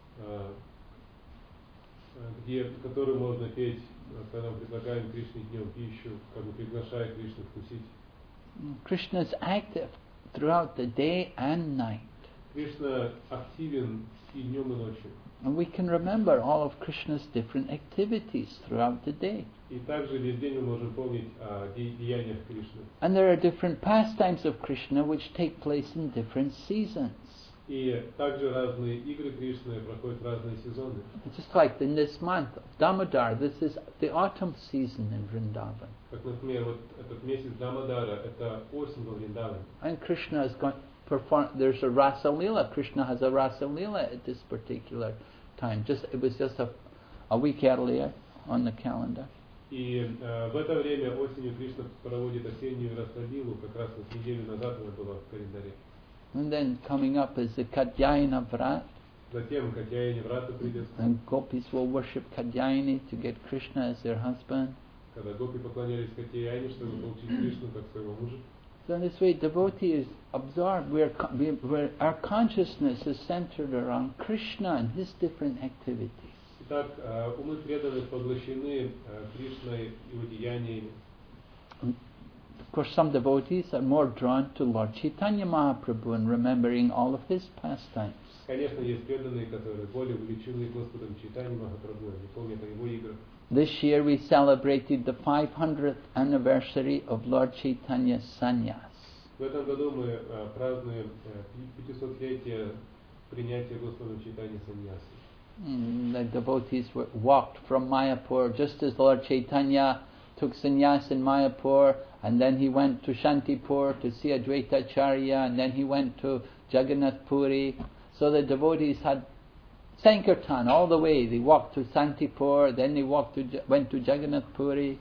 которую можно петь, когда мы предлагаем Кришне днем пищу, как бы приглашая Кришну вкусить. Krishna is active throughout the day and night. Кришна активен и днем, и ночью. And we can remember all of Krishna's different activities throughout the day. И также весь день мы можем помнить о деяниях Кришны. And there are different pastimes of Krishna which take place in different seasons. И также разные игры Кришны проходят в разные сезоны. Just like in this month of Damodar, this is the autumn season in Vrindavan. Как, например, вот этот месяц Дамодара, это осень во Вриндаване. And Krishna is going there's a Rasa Leela. Krishna has a Rasa Leela at this particular time. It was just a week earlier on the calendar. И в это время осенью Кришна проводит осеннюю Расалилу, как раз вот неделю назад она была в календаре. And then coming up is the Katyayana Vrat. Затем Катьяяни Врата придет. And gopis will worship Katyayani to get Krishna as their husband. Когда гопи поклонялись Катьяяне, чтобы получить Кришну как своего мужа. So in this way, devotee is absorbed. Our consciousness is centered around Krishna and his different activities. Итак, умы преданных поглощены Кришной, его деяниями. Of course, some devotees are more drawn to Lord Chaitanya Mahaprabhu and remembering all of his pastimes. Конечно, есть преданные, которые более увлечены Господом Чайтаньей Махапрабху, они помнят о его играх. This year we celebrated the 500th anniversary of Lord Chaitanya's sannyas. В этом году мы празднуем 500-летие принятия Господом Чайтаньи саньяси. The devotees walked from Mayapur just as Lord Chaitanya took sannyas in Mayapur, and then he went to Shantipur to see Advaita Acharya, and then he went to Jagannath Puri. So the devotees had Sankirtan all the way. They walked to Shantipur, then they went to Jagannath Puri.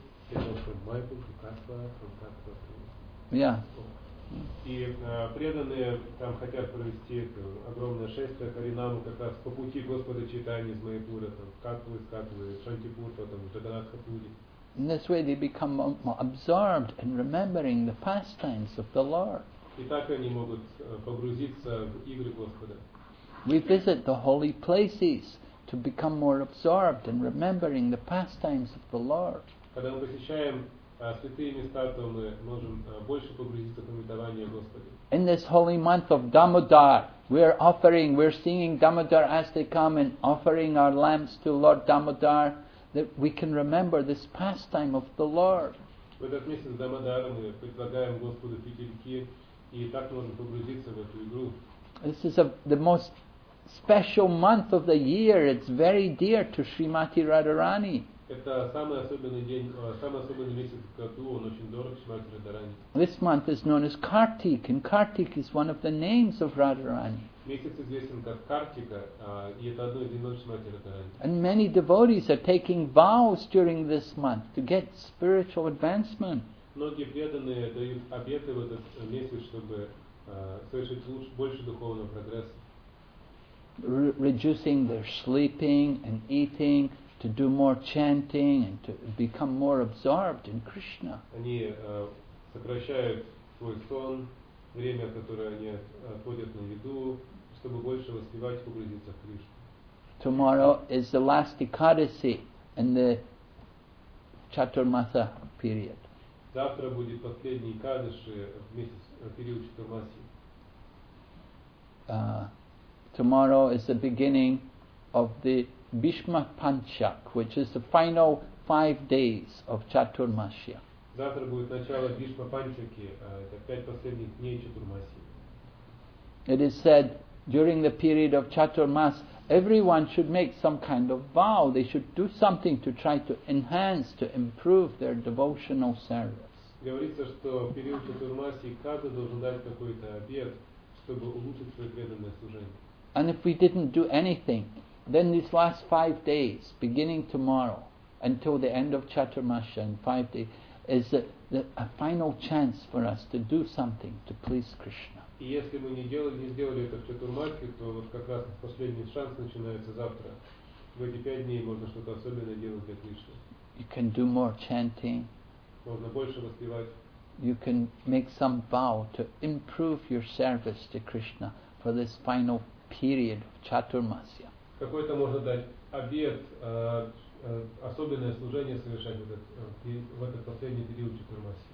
Yeah. И преданные там хотят провести огромное шествие Харинаму как раз по пути Господа Чайтаньи из Майяпура, там скатывают, Шантипур, потом Джаганатха Пури. In this way they become absorbed in remembering the pastimes of the Lord. И так они могут погрузиться в игры Господа. We visit the holy places to become more absorbed in remembering the pastimes of the Lord. Когда мы посещаем святые места, то мы можем больше погрузиться в памятование Господа. In this holy month of Damodar, we're singing Damodar as they come and offering our lamps to Lord Damodar, that we can remember this pastime of the Lord. В этот месяц Дамодара мы предлагаем Господу фитильки, и так можем погрузиться в эту игру. This is the most special month of the year. It's very dear to Srimati Radharani. Это самый особенный день, самый особенный месяц в году, он очень дорог Шримати Радхарани. This month is known as Kartik, and Kartik is one of the names of Radharani. Месяц известен как Картика, и это одно из имен Шримати Радхарани. And many devotees are taking vows during this month to get spiritual advancement. Многие преданные дают обеты в этот месяц, чтобы совершить больше духовного прогресса. Reducing their sleeping and eating, to do more chanting and to become more absorbed in Krishna. Они сокращают свой сон, время, которое они отводят на еду, чтобы больше воспевать и погрузиться в Кришну. Tomorrow is the last Ekadasi in the Chaturmasa period. Завтра будет последний Экадаши в месяц, период Чатурмаси. Tomorrow is the beginning of the Bhishma Panchak, which is the final 5 days of Chaturmasya. Завтра будет начало Бхишма Панчаки, это 5 последних дней Чатурмаси. It is said during the period of Chaturmas, everyone should make some kind of vow. They should do something to try to enhance, to improve their devotional service. Говорится, что в период Чатурмаси каждый должен дать какой-то обет, чтобы улучшить свое преданное служение. And if we didn't do anything, then these last 5 days, beginning tomorrow, until the end of Chaturmasya in 5 days, is a final chance for us to do something to please Krishna. И если мы не сделали это в Чатурмасе, то вот как раз последний шанс начинается завтра. В эти 5 дней можно что-то особенное делать для Кришны. You can do more chanting. Можно больше воспевать. You can make some vow to improve your service to Krishna for this final period of Chaturmasya. Какой-то можно дать обет, особенное служение совершать в этот последний период Чатурмаси.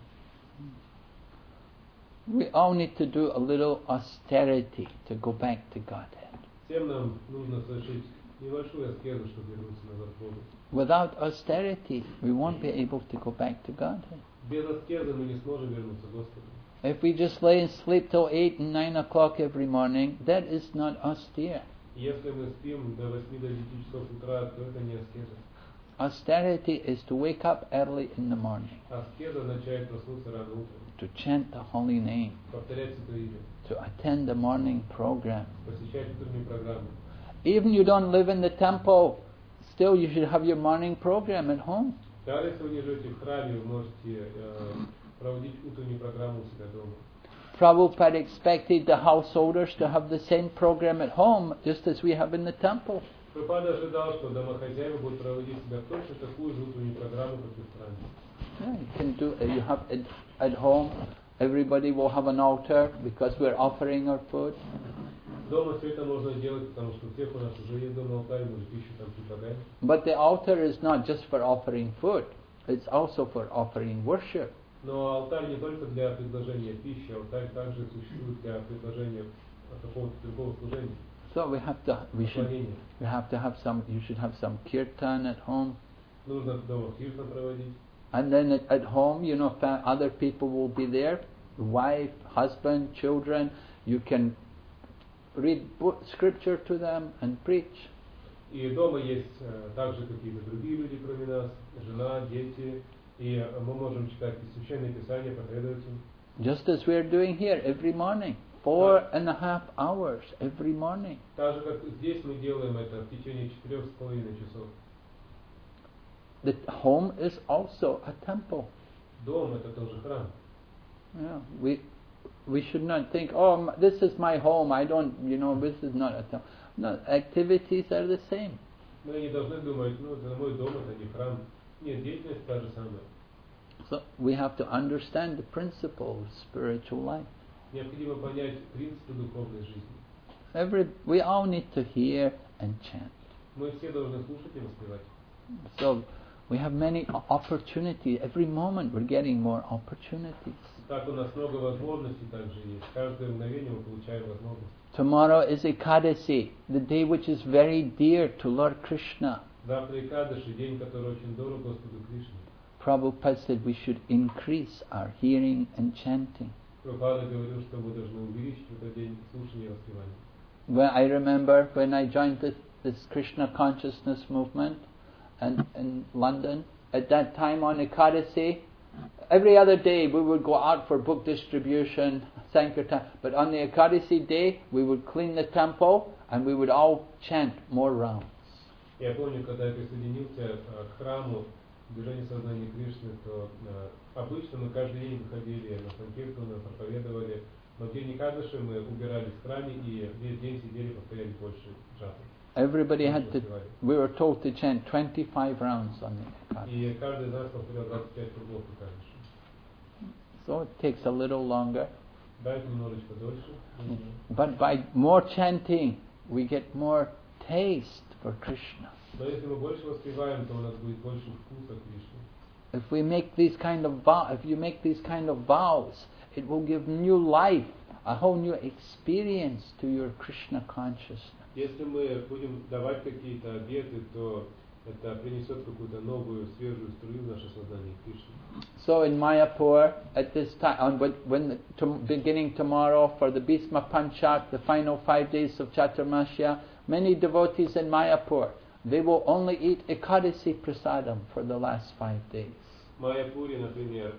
We all need to do a little austerity to go back to Godhead. Всем нам нужно совершить небольшую аскезу, чтобы вернуться назад к Богу. Without austerity, we won't be able to go back to Godhead. Без аскезы мы не сможем вернуться к Господу. If we just lay and sleep till 8 and 9 o'clock every morning, that is not austere. Если мы спим до 8 до 10 часов утра, то это не аскеза. Austerity is to wake up early in the morning, Аскеза означает проснуться рано утром, to chant the holy name, повторять святое имя, to attend the morning program. посещать утреннюю программу. Even you don't live in the temple, still you should have your morning program at home. Даже если вы не живете в храме, вы можете проводить утреннюю программу у себя дома. Prabhupada expected the householders to have the same program at home, just as we have in the temple. Прабхупада ожидал, что домохозяева будут проводить себя точно такую же утреннюю программу, как и в храме. Yeah, you can do. You have it at home. Everybody will have an altar because we're offering our food. Дома все это можно делать, потому что у всех у нас уже есть дома алтарь, мы же пищу там предлагаем. But the altar is not just for offering food; it's also for offering worship. Но алтарь не только для предложения пищи, алтарь также существует для предложения какого-то другого служения. So we have to have some. You should have some kirtan at home. Нужно дома киртан проводить. And then at home, other people will be there, wife, husband, children. You can read scripture to them and preach. И дома есть также какие-то другие люди, кроме нас, жена, дети, и мы можем читать священное писание, проповедовать им. Just as we are doing here every morning, 4.5 hours every morning. Так же, как здесь мы делаем это в течение 4,5 часов. The home is also a temple. Дом это тоже храм. Yeah, we should not think, oh, this is my home. I don't, this is not a temple. No, activities are the same. Мы не должны думать, это мой дом, это не храм. Нет, деятельность та же самая. So we have to understand the principle of spiritual life. Необходимо понять принципы духовной жизни. We all need to hear and chant. Мы все должны слушать и воспевать. So we have many opportunities. Every moment we're getting more opportunities. Так у нас много возможностей также есть. Каждое мгновение мы получаем возможность. Tomorrow is Ekadasi, the day which is very dear to Lord Krishna. Завтра Экадаши, день, который очень дорог Господу Кришне. Prabhupada said we should increase our hearing and chanting. Прабхупада говорил, что мы должны увеличить в этот день слушание и воспевание. Well, I remember when I joined this Krishna consciousness movement in London, at that time on Ekadasi, every other day we would go out for book distribution, Sankirtan, but on the Ekadasi day we would clean the temple and we would all chant more rounds. Я помню, когда я присоединился к храму движения сознания Кришны, то обычно мы каждый день выходили на Санкиртану, проповедовали, но в день Экадаши мы убирались в храме и весь день сидели, повторяли больше часов. Everybody had to, we were told to chant 25 rounds on the Ekadasi. И каждый из нас повторял 25 кругов Экадаши. So it takes a little longer. Да, это немножечко дольше. But by more chanting, we get more taste for Krishna. Но если мы больше воспеваем, то у нас будет больше вкуса Кришны. If we make these kind of if you make these kind of vows, it will give new life, a whole new experience to your Krishna consciousness. Если мы будем давать какие-то обеты, то это принесет какую-то новую, свежую струю в наше сознание Кришны. So in Mayapur, at this time, beginning tomorrow for the Bhisma Panchak, the final 5 days of Chaturmasya, many devotees in Mayapur, they will only eat Ekadasi Prasadam for the last 5 days. В Майяпуре, например,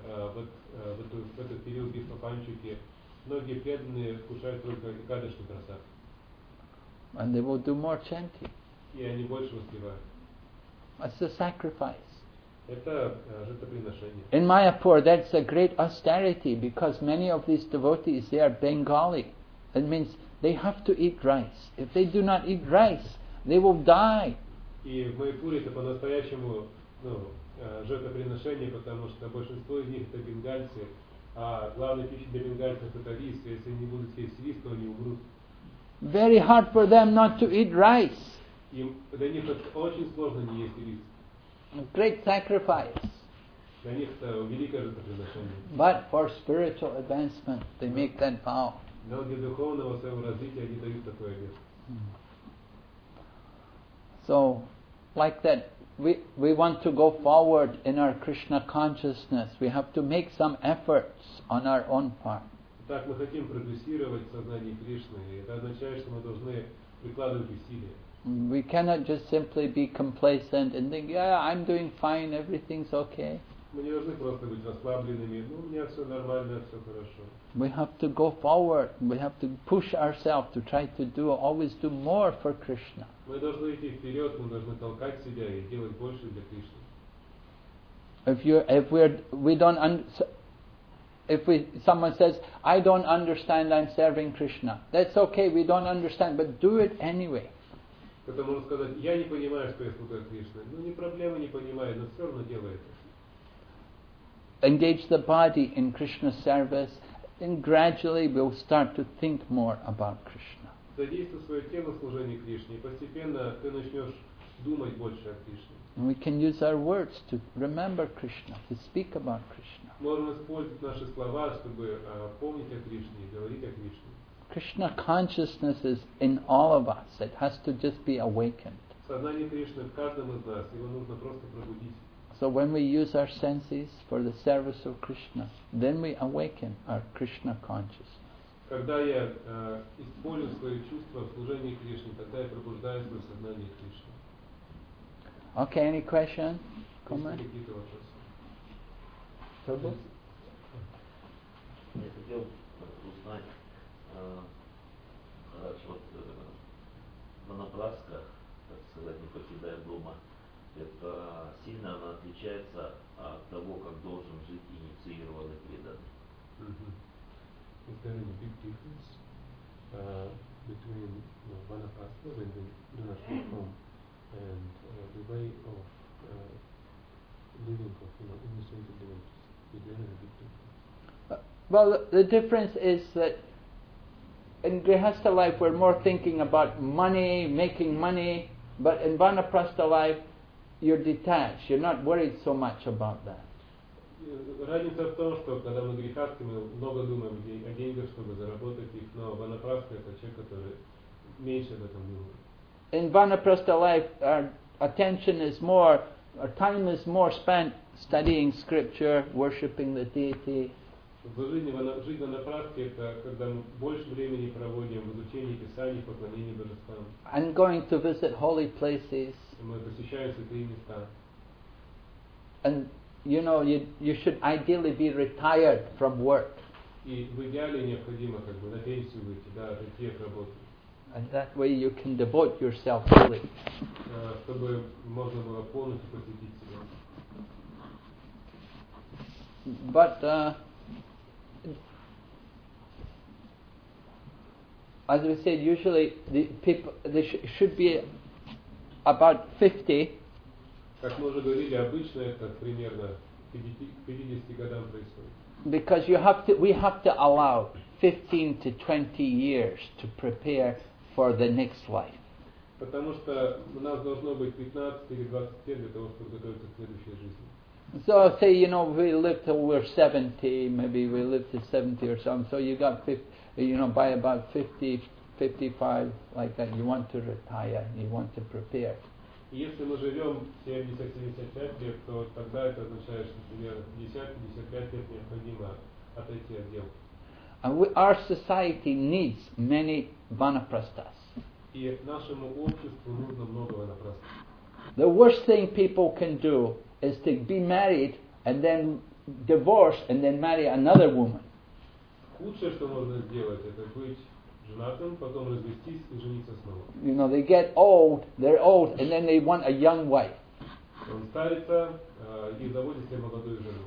в этот период Бхисма Панчаки, многие преданные вкушают только Экадаши прасад. And they will do more chanting. И они больше воспевают. That's a sacrifice. Это жертвоприношение. In Mayapur, that's a great austerity because many of these devotees, they are Bengali. It means they have to eat rice. If they do not eat rice, they will die. И в Майяпуре это по-настоящему жертвоприношение, потому что большинство из них это бенгальцы, а главная пища для бенгальцев это рис. Если они не будут есть рис, то они умрут. Very hard for them not to eat rice. Им для них это очень сложно не есть рис. A great sacrifice. Для них это великое жертвоприношение. But for spiritual advancement, they make that vow. Но для духовного своего развития они дают такой обет. So, like that, we want to go forward in our Krishna consciousness. We have to make some efforts on our own part. Так мы хотим прогрессировать в сознании Кришны, и это означает, что мы должны прикладывать усилия. We cannot just simply be complacent and think, yeah, I'm doing fine, everything's okay. Мы не должны просто быть расслабленными, у меня все нормально, все хорошо. We have to go forward. We have to push ourselves to try to always do more for Krishna. Мы должны идти вперед, мы должны толкать себя и делать больше для Кришны. Someone says, I don't understand, I'm serving Krishna. That's okay, we don't understand, but do it anyway. Кто-то может сказать, я не понимаю, что я слуга Кришны. Ну, не проблема, не понимаю, но все равно делай это. Engage the body in Krishna's service, and gradually we'll start to think more about Krishna. Задействуй свое тело в служении Кришне, и постепенно ты начнешь думать больше о Кришне. And we can use our words to remember Krishna, to speak about Krishna. Можем использовать наши слова, чтобы помнить о Кришне и говорить о Кришне. Krishna consciousness is in all of us. It has to just be awakened. Сознание Кришны в каждом из нас, его нужно просто пробудить. So when we use our senses for the service of Krishna, then we awaken our Krishna consciousness. Когда я использую свои чувства в служении Кришне, тогда я пробуждаю свое сознание Кришны. Okay, any question? Есть Comment? ли какие-то вопросы? Prabhu? Я хотел узнать, вот Ванапраска, так сказать, не покидая дома, это сильно она отличается от того, как должен жить инициированный преданный. Is there any big difference between Vanaprastha, when they do not leave home, and the way of living of initiated devotees? Is there any big difference? Well, the difference is that in Grihastha life we're more thinking about money, making money, but in Vanaprastha life you're detached. You're not worried so much about that. Разница в том, что когда мы грехастки, мы много думаем о деньгах, чтобы заработать их, но Ванапрастха это человек, который меньше об этом думает. In Vanaprastha life our attention is more, our time is more spent studying scripture, worshipping the deity. Жизнь Ванапрастхи это когда мы больше времени проводим в изучении Писаний, поклонении божествам. And going to visit holy places. Мы посещаем святые места. And you know, you should ideally be retired from work. И в идеале необходимо как бы на пенсию выйти, да, отойти от работы. And that way you can devote yourself fully. Чтобы можно было полностью посвятить себя. But as we said, usually the people should be about 50. Как мы уже говорили, обычно это примерно к 50 годам происходит. Because we have to allow 15 to 20 years to prepare for the next life. Потому что у нас должно быть 15 или 20 лет для того, чтобы готовиться к следующей жизни. So say, we live till we're 70, maybe we live to 70 or something, so you got 50, by about 50, 55, like that, you want to retire, you want to prepare. Если мы живем 70-75 лет, то тогда это означает, что примерно 50-55 лет необходимо отойти от дел. And our society needs many vanaprasthas. И нашему обществу нужно много ванапрастхов. The worst thing people can do is to be married and then divorce and then marry another woman. Худшее, что можно сделать, это быть женатым, потом развестись и жениться снова. They get old, they're old, and then they want a young wife. Он старится и заводит себе молодую жену.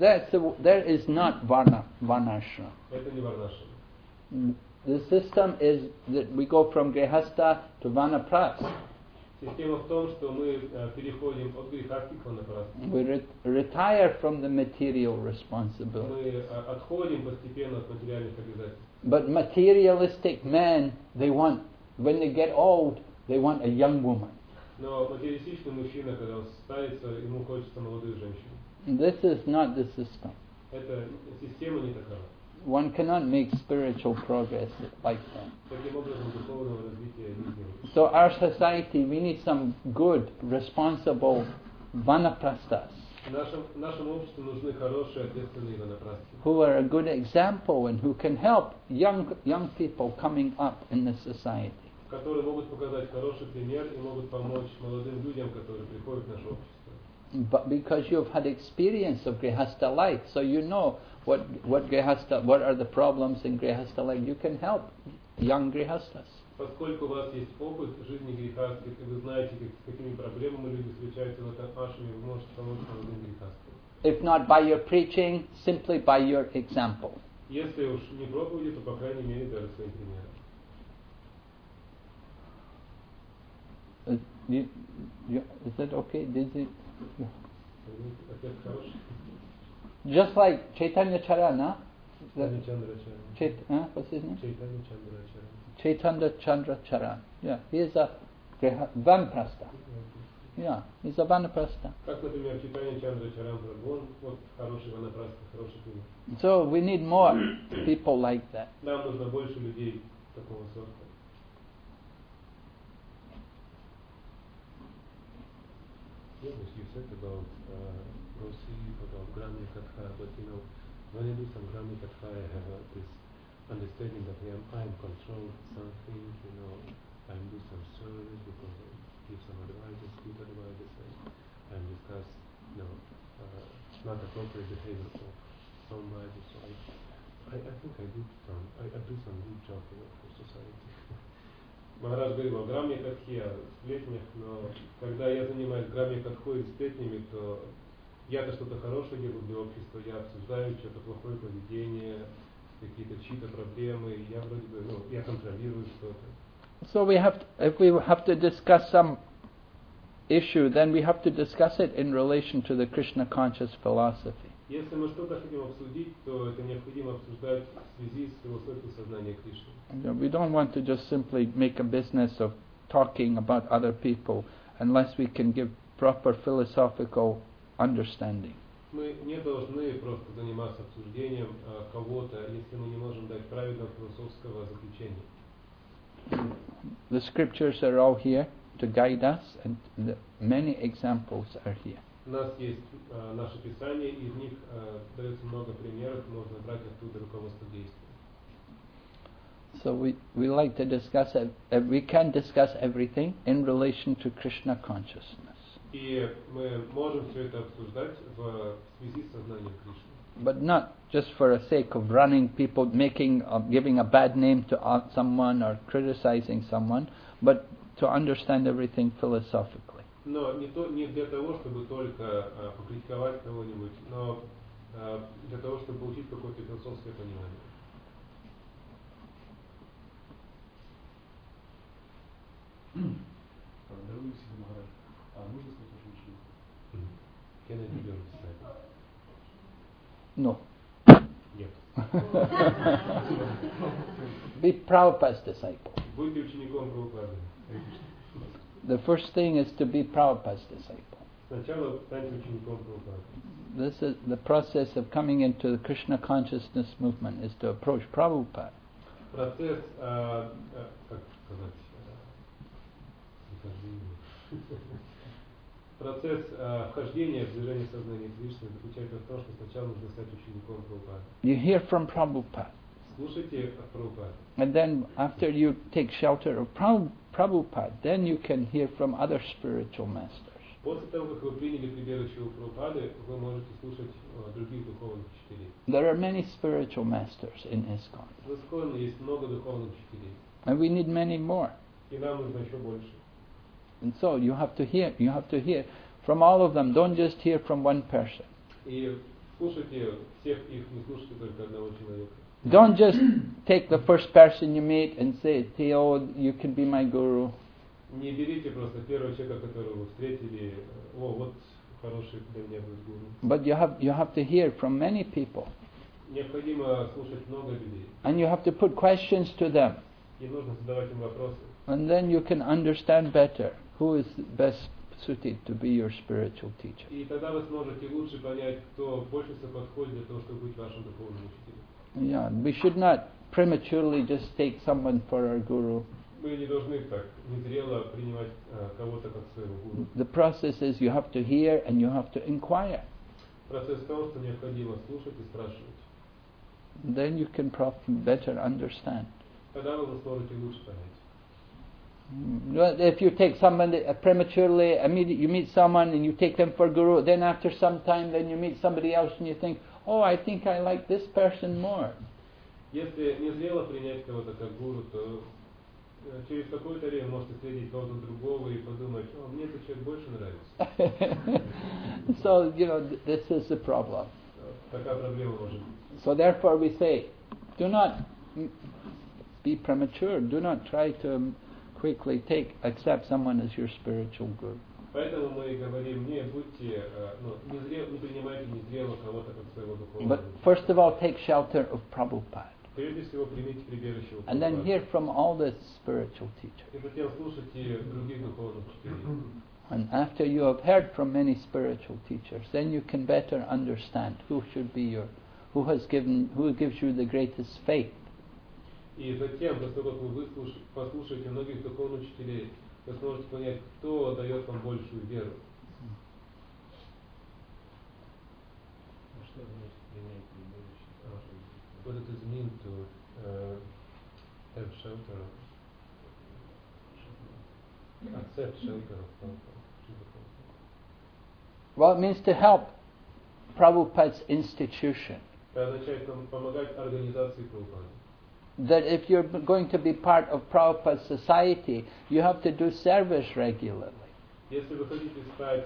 That is not varnashram. Это не варнашрам. The system is that we go from grihastha to vanaprastha. Система в том, что мы переходим от грехастхи к ванапрастхе. We retire from the material responsibility. Мы отходим постепенно от материальных обязательств. But materialistic men, when they get old, they want a young woman. Но материалистичный мужчина, когда он старится, ему хочется молодую женщину. This is not the system. Эта система не такова. One cannot make spiritual progress like that. Таким образом, духовного развития не делается. So our society, we need some good, responsible vanaprasthas Нашему обществу нужны хорошие, ответственные ванапрастхи, who are a good example and who can help young people coming up in the society. которые могут показать хороший пример и могут помочь молодым людям, которые приходят в наше общество. But because you've had experience of grihastha life, so you know what are the problems in grihastha life, you can help young grihasthas. Поскольку у вас есть опыт жизни грехастхи, и вы знаете, с какими проблемами люди встречаются в этом ашраме, вы можете помочь молодым грехастхам. If not by your preaching, simply by your example. Если уж не проповеди, то по крайней мере даже своим примером. Is that okay? Ответ хороший. Just like Chaitanya Charana. Чандрачаран. What's his name? Chaitanya Chandracharan. Chaitanya Chandra Charan. Yeah, he is a Vanaprastha. Yeah, he's a vanaprastha. Как, например, Чайтанья Чандра Чарампрабху, он вот хороший ванапрастха, хороший пример. So we need more people like that. Нам нужно больше людей такого сорта. Yes, you said about proceed, about Gramya Katha, but when I do some Gramya Katha, I have this understanding that I am controlled something, I do some service because I give some advices, good advices, and discuss, not appropriate behavior of somebody. So I think I do some good job for society. Махарадж говорил о грамме катхе, о сплетнях, но когда я занимаюсь грамме катхой и сплетнями, то я-то что-то хорошее делаю для общества, я обсуждаю что-то плохое поведение, какие-то чьи-то проблемы, я вроде бы, я контролирую что-то. So if we have to discuss some issue, then we have to discuss it in relation to the Krishna conscious philosophy. Если мы что-то хотим обсудить, то это необходимо обсуждать в связи с философией сознания Кришны. We don't want to just simply make a business of talking about other people unless we can give proper philosophical understanding. Мы не должны просто заниматься обсуждением кого-то, если мы не можем дать правильного философского заключения. The scriptures are all here to guide us, and many examples are here. У нас есть наше Писание, и в них дается много примеров, можно брать оттуда руководство действия. So we like to discuss it. We can discuss everything in relation to Krishna consciousness. И мы можем все это обсуждать в связи с сознанием Кришны. But not just for the sake of running people, giving a bad name to someone or criticizing someone, but to understand everything philosophically. Но не для того, чтобы только покритиковать кого-нибудь, но для того, чтобы получить какое-то философское понимание. Дорогой себе, Махарадж, а можно сказать вашим ученикам? Can I be your disciple? No. Нет. Be Prabhupada's disciple. Будьте учеником Прабхупады. The first thing is to be Prabhupada's disciple. Сначала станьте учеником Прабхупады. This is the process of coming into the Krishna consciousness movement, is to approach Prabhupada. Процесс, как сказать, процесс вхождения в движение сознания Кришны заключается в том, что сначала нужно стать учеником Прабхупады. You hear from Prabhupada. Слушайте от Прабхупады. And then after you take shelter of Prabhupada, then you can hear from other spiritual masters. После того, как вы приняли прибежище у Прабхупады, вы можете слушать других духовных учителей. There are many spiritual masters in ISKCON. В ISKCON есть много духовных учителей. And we need many more. И нам нужно еще больше. And so you have to hear from all of them. Don't just hear from one person. И слушайте всех их, не слушайте только одного человека. Don't just take the first person you meet and say, "Oh, you can be my guru." Не берите просто первого человека, которого вы встретили, вот хороший для меня будет гуру. But you have to hear from many people. Необходимо слушать много людей. And you have to put questions to them. И нужно задавать им вопросы. And then you can understand better who is best suited to be your spiritual teacher. И тогда вы сможете лучше понять, кто больше всего подходит для того, чтобы быть вашим духовным учителем. Yeah, we should not prematurely just take someone for our guru. Мы не должны так незрело принимать кого-то как своего гуру. The process is you have to hear and you have to inquire. Процесс в том, что необходимо слушать и спрашивать. Then you can better understand. Тогда вы сможете лучше понять. If you take somebody prematurely, you meet someone and you take them for guru, then after some time, then you meet somebody else and you think, oh, I think I like this person more. Если незрело принять кого-то как гуру, то через какое-то время можете встретить кого-то другого и подумать, мне этот человек больше нравится. So, this is the problem. Такая проблема может быть. So therefore we say, do not be premature, do not try to quickly accept someone as your spiritual guru. Поэтому мы говорим, не принимайте незрело кого-то как своего духовного. But first of all, take shelter of Prabhupada. Прежде всего, примите прибежище у Прабхупады. And then hear from all the spiritual teachers. И затем слушайте других духовных учителей. And after you have heard from many spiritual teachers, then you can better understand who should be who gives you the greatest faith. И затем, после того, как вы послушаете многих духовных учителей, вы сможете понять, кто дает вам большую веру. Что значит принять прибежище? What does it mean to have shelter? Accept shelter of Prabhupada. Well, it means to help Prabhupada's institution. Это означает помогать организации Прабхупады. That if you're going to be part of Prabhupada's society, you have to do service regularly. Если вы хотите стать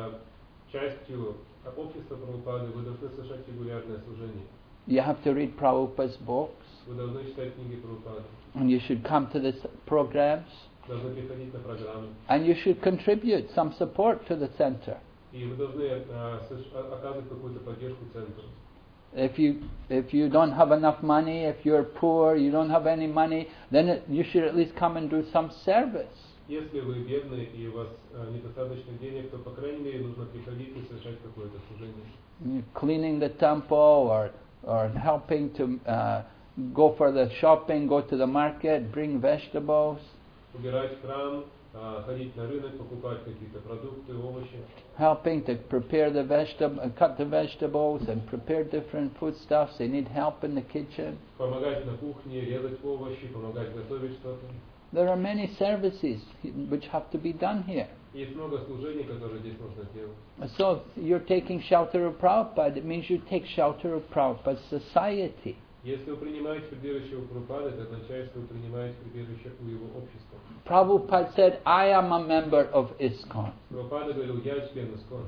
частью общества Прабхупады, вы должны совершать регулярное служение. You have to read Prabhupada's books. Вы должны читать книги Прабхупады. And you should come to the programs. Должны приходить на программы. And you should contribute some support to the center. И вы должны оказывать какую-то поддержку центру. If you don't have enough money, if you're poor, you don't have any money, then you should at least come and do some service. Если вы бедны и у вас недостаточно денег, то по крайней мере нужно приходить и совершать какое-то служение. Cleaning the temple or helping to go for the shopping, go to the market, bring vegetables. Убирать храм, ходить на рынок, покупать какие-то продукты, овощи. Helping to prepare the cut the vegetables and prepare different foodstuffs. They need help in the kitchen. Помогать на кухне, резать овощи, помогать готовить что-то. There are many services which have to be done here. Есть много служений, которые здесь нужно делать. So you're taking shelter of Prabhupada. It means you take shelter of Prabhupada's society. Если вы принимаете прибежище у Прабхупады, это означает, что вы принимаете прибежище у его общества. Prabhupada said, I am a member of ISKCON. Прабхупада говорил, я член ИСККОН.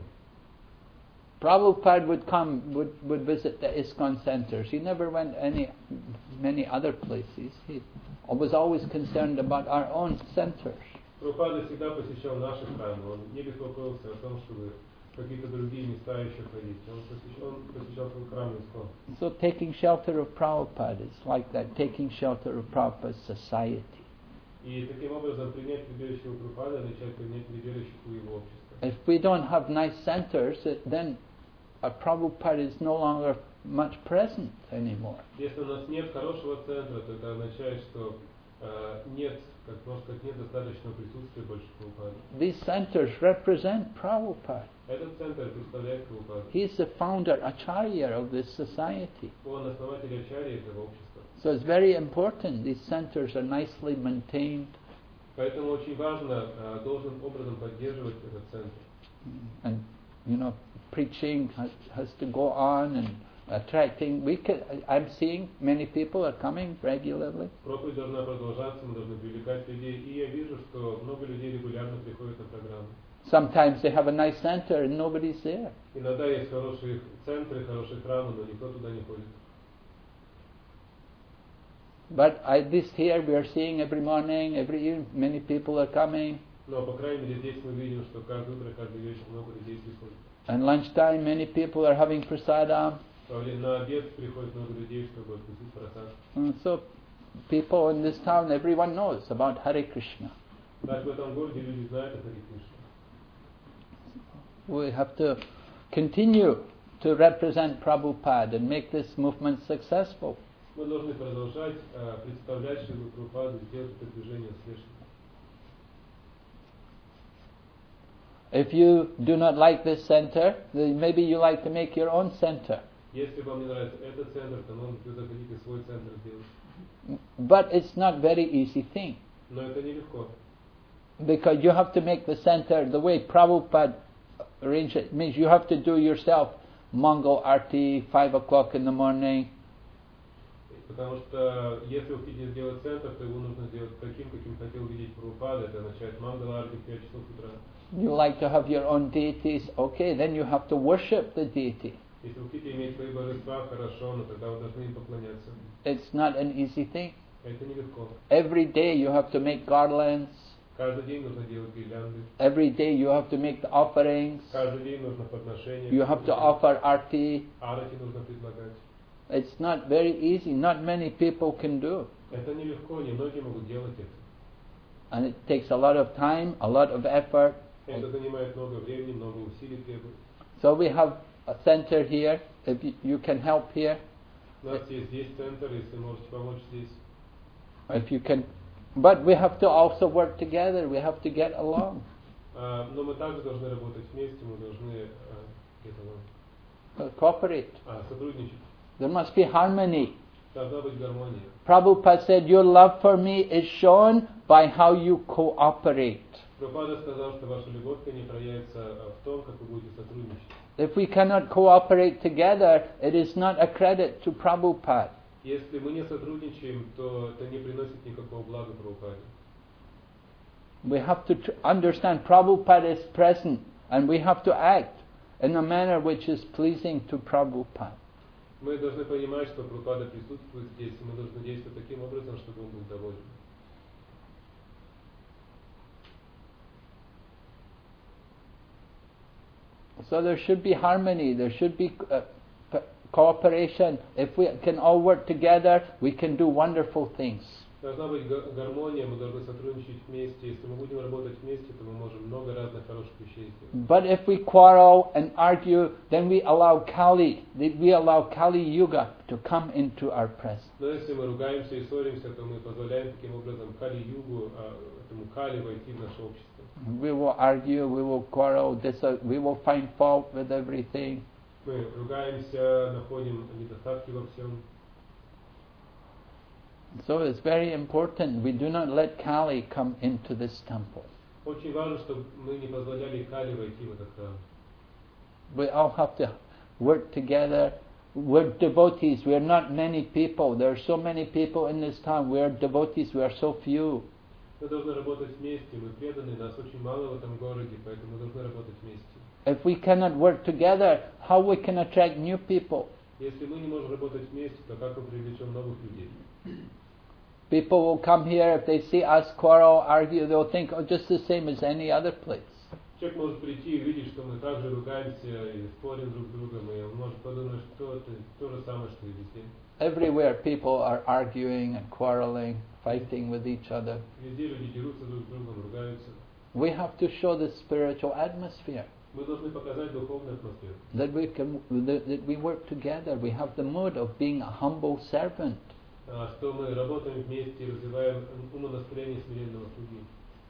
Prabhupada would visit the ISKCON centers. He never went many other places. He was always concerned about our own centers. Прабхупада всегда посещал наши храмы. Он не беспокоился о том, чтобы какие-то другие места еще ходить. Он посещал свой храм ИСККОН. So taking shelter of Prabhupada is like that, taking shelter of Prabhupada's society. И таким образом принять прибежище у Прабхупады означает принять прибежище у его общества. If we don't have nice centers, then Prabhupada is no longer much present anymore. Если у нас нет хорошего центра, то это означает, что нет, как можно сказать, нет достаточного присутствия больше Прабхупады. These centers represent Prabhupada. Этот центр представляет Прабхупаду. He is the founder, acharya of this society. Он основатель ачарьи этого общества. So it's very important. These centers are nicely maintained. Поэтому очень важно должным образом поддерживать этот центр. And preaching has to go on and attracting. I'm seeing many people are coming regularly. Проповедь должна продолжаться, мы должны привлекать людей. И я вижу, что много людей регулярно приходят на программу. Sometimes they have a nice center and nobody's there. Иногда есть хорошие центры, хорошие храмы, но никто туда не ходит. But this here we are seeing every morning, every evening, many people are coming. Но по крайней мере здесь мы видим, что каждое утро, каждый вечер много людей приходит. And lunchtime, many people are having prasadam. На обед приходит много людей, чтобы вкусить просад. And so people in this town, everyone knows about Hare Krishna. Так в этом городе люди знают о Харе Кришне. We have to continue to represent Prabhupada and make this movement successful. Мы должны продолжать представлять Шрилу Прабхупаду, сделать это движение успешным. If you do not like this center, then maybe you like to make your own center. Если вам не нравится этот центр, то может вы захотите свой центр сделать. But it's not very easy thing. Но это нелегко. Because you have to make the center the way Prabhupada arranged it. It means you have to do yourself Mangal Arti, 5 o'clock in the morning. Потому что если вы хотите сделать центр, то его нужно сделать таким, каким хотел видеть Прабхупада. Это означает Мангала Арти в 5 часов утра. You like to have your own deities, okay, then you have to worship the deity. Если вы хотите иметь свои божества, хорошо, но тогда вы должны им поклоняться. It's not an easy thing. Это нелегко. Every day you have to make garlands. Каждый день нужно делать гирлянды. Every day you have to make the offerings. Каждый день нужно подношения. You have to offer arti. Арати нужно предлагать. It's not very easy. Not many people can do. Это нелегко, немногие могут делать это. And it takes a lot of time, a lot of effort. Это занимает много времени, много усилий требует. So we have a center here. If you can help here, У нас есть здесь центр, если можете помочь здесь. if you can, but we have to also work together. We have to get along. Но мы также должны работать вместе, мы должны Cooperate. сотрудничать. There must be harmony. Должна быть гармония. Prabhupada said, your love for me is shown by how you cooperate. Прабхупада сказал, что ваша любовь ко мне проявится в том, как вы будете сотрудничать. If we cannot cooperate together, it is not a credit to Prabhupada. Если мы не сотрудничаем, то это не приносит никакого блага Прабхупаде. We have to understand Prabhupada is present, and we have to act in a manner which is pleasing to Prabhupada. Мы должны понимать, что Прабхупада присутствует здесь, и мы должны действовать таким образом, чтобы он был доволен. So there should be harmony, there should be cooperation. If we can all work together, we can do wonderful things. Должна быть гармония, мы должны сотрудничать вместе. Если мы будем работать вместе, то мы можем много разных хороших вещей сделать. But if we quarrel and argue, then we allow Kali Yuga to come into our presence. Но если мы ругаемся и ссоримся, то мы позволяем таким образом Кали-югу, этому Кали войти в наше общество. We will argue, we will quarrel, we will find fault with everything. Мы ругаемся, находим недостатки во всем. So it's very important we do not let Kali come into this temple. Очень важно, чтобы мы не позволяли Кали войти в этот храм. We all have to work together. We're devotees. We are not many people. There are so many people in this town. We are devotees. We are so few. Мы должны работать вместе. Мы преданы, нас очень мало в этом городе, поэтому мы должны работать вместе. If we cannot work together, how we can attract new people? Если мы не можем работать вместе, то как мы привлечем новых людей? People will come here, if they see us quarrel, argue, they'll think, oh, just the same as any other place. Человек может прийти и видеть, что мы также ругаемся и спорим друг с другом, и он может подумать, что это то же самое, что и везде. Everywhere people are arguing and quarreling, fighting with each other. Везде люди дерутся друг с другом, ругаются. We have to show the spiritual atmosphere. Мы должны показать духовную атмосферу. That we work together. We have the mood of being a humble servant. Что мы работаем вместе и развиваем умонастроение смиренного слуги.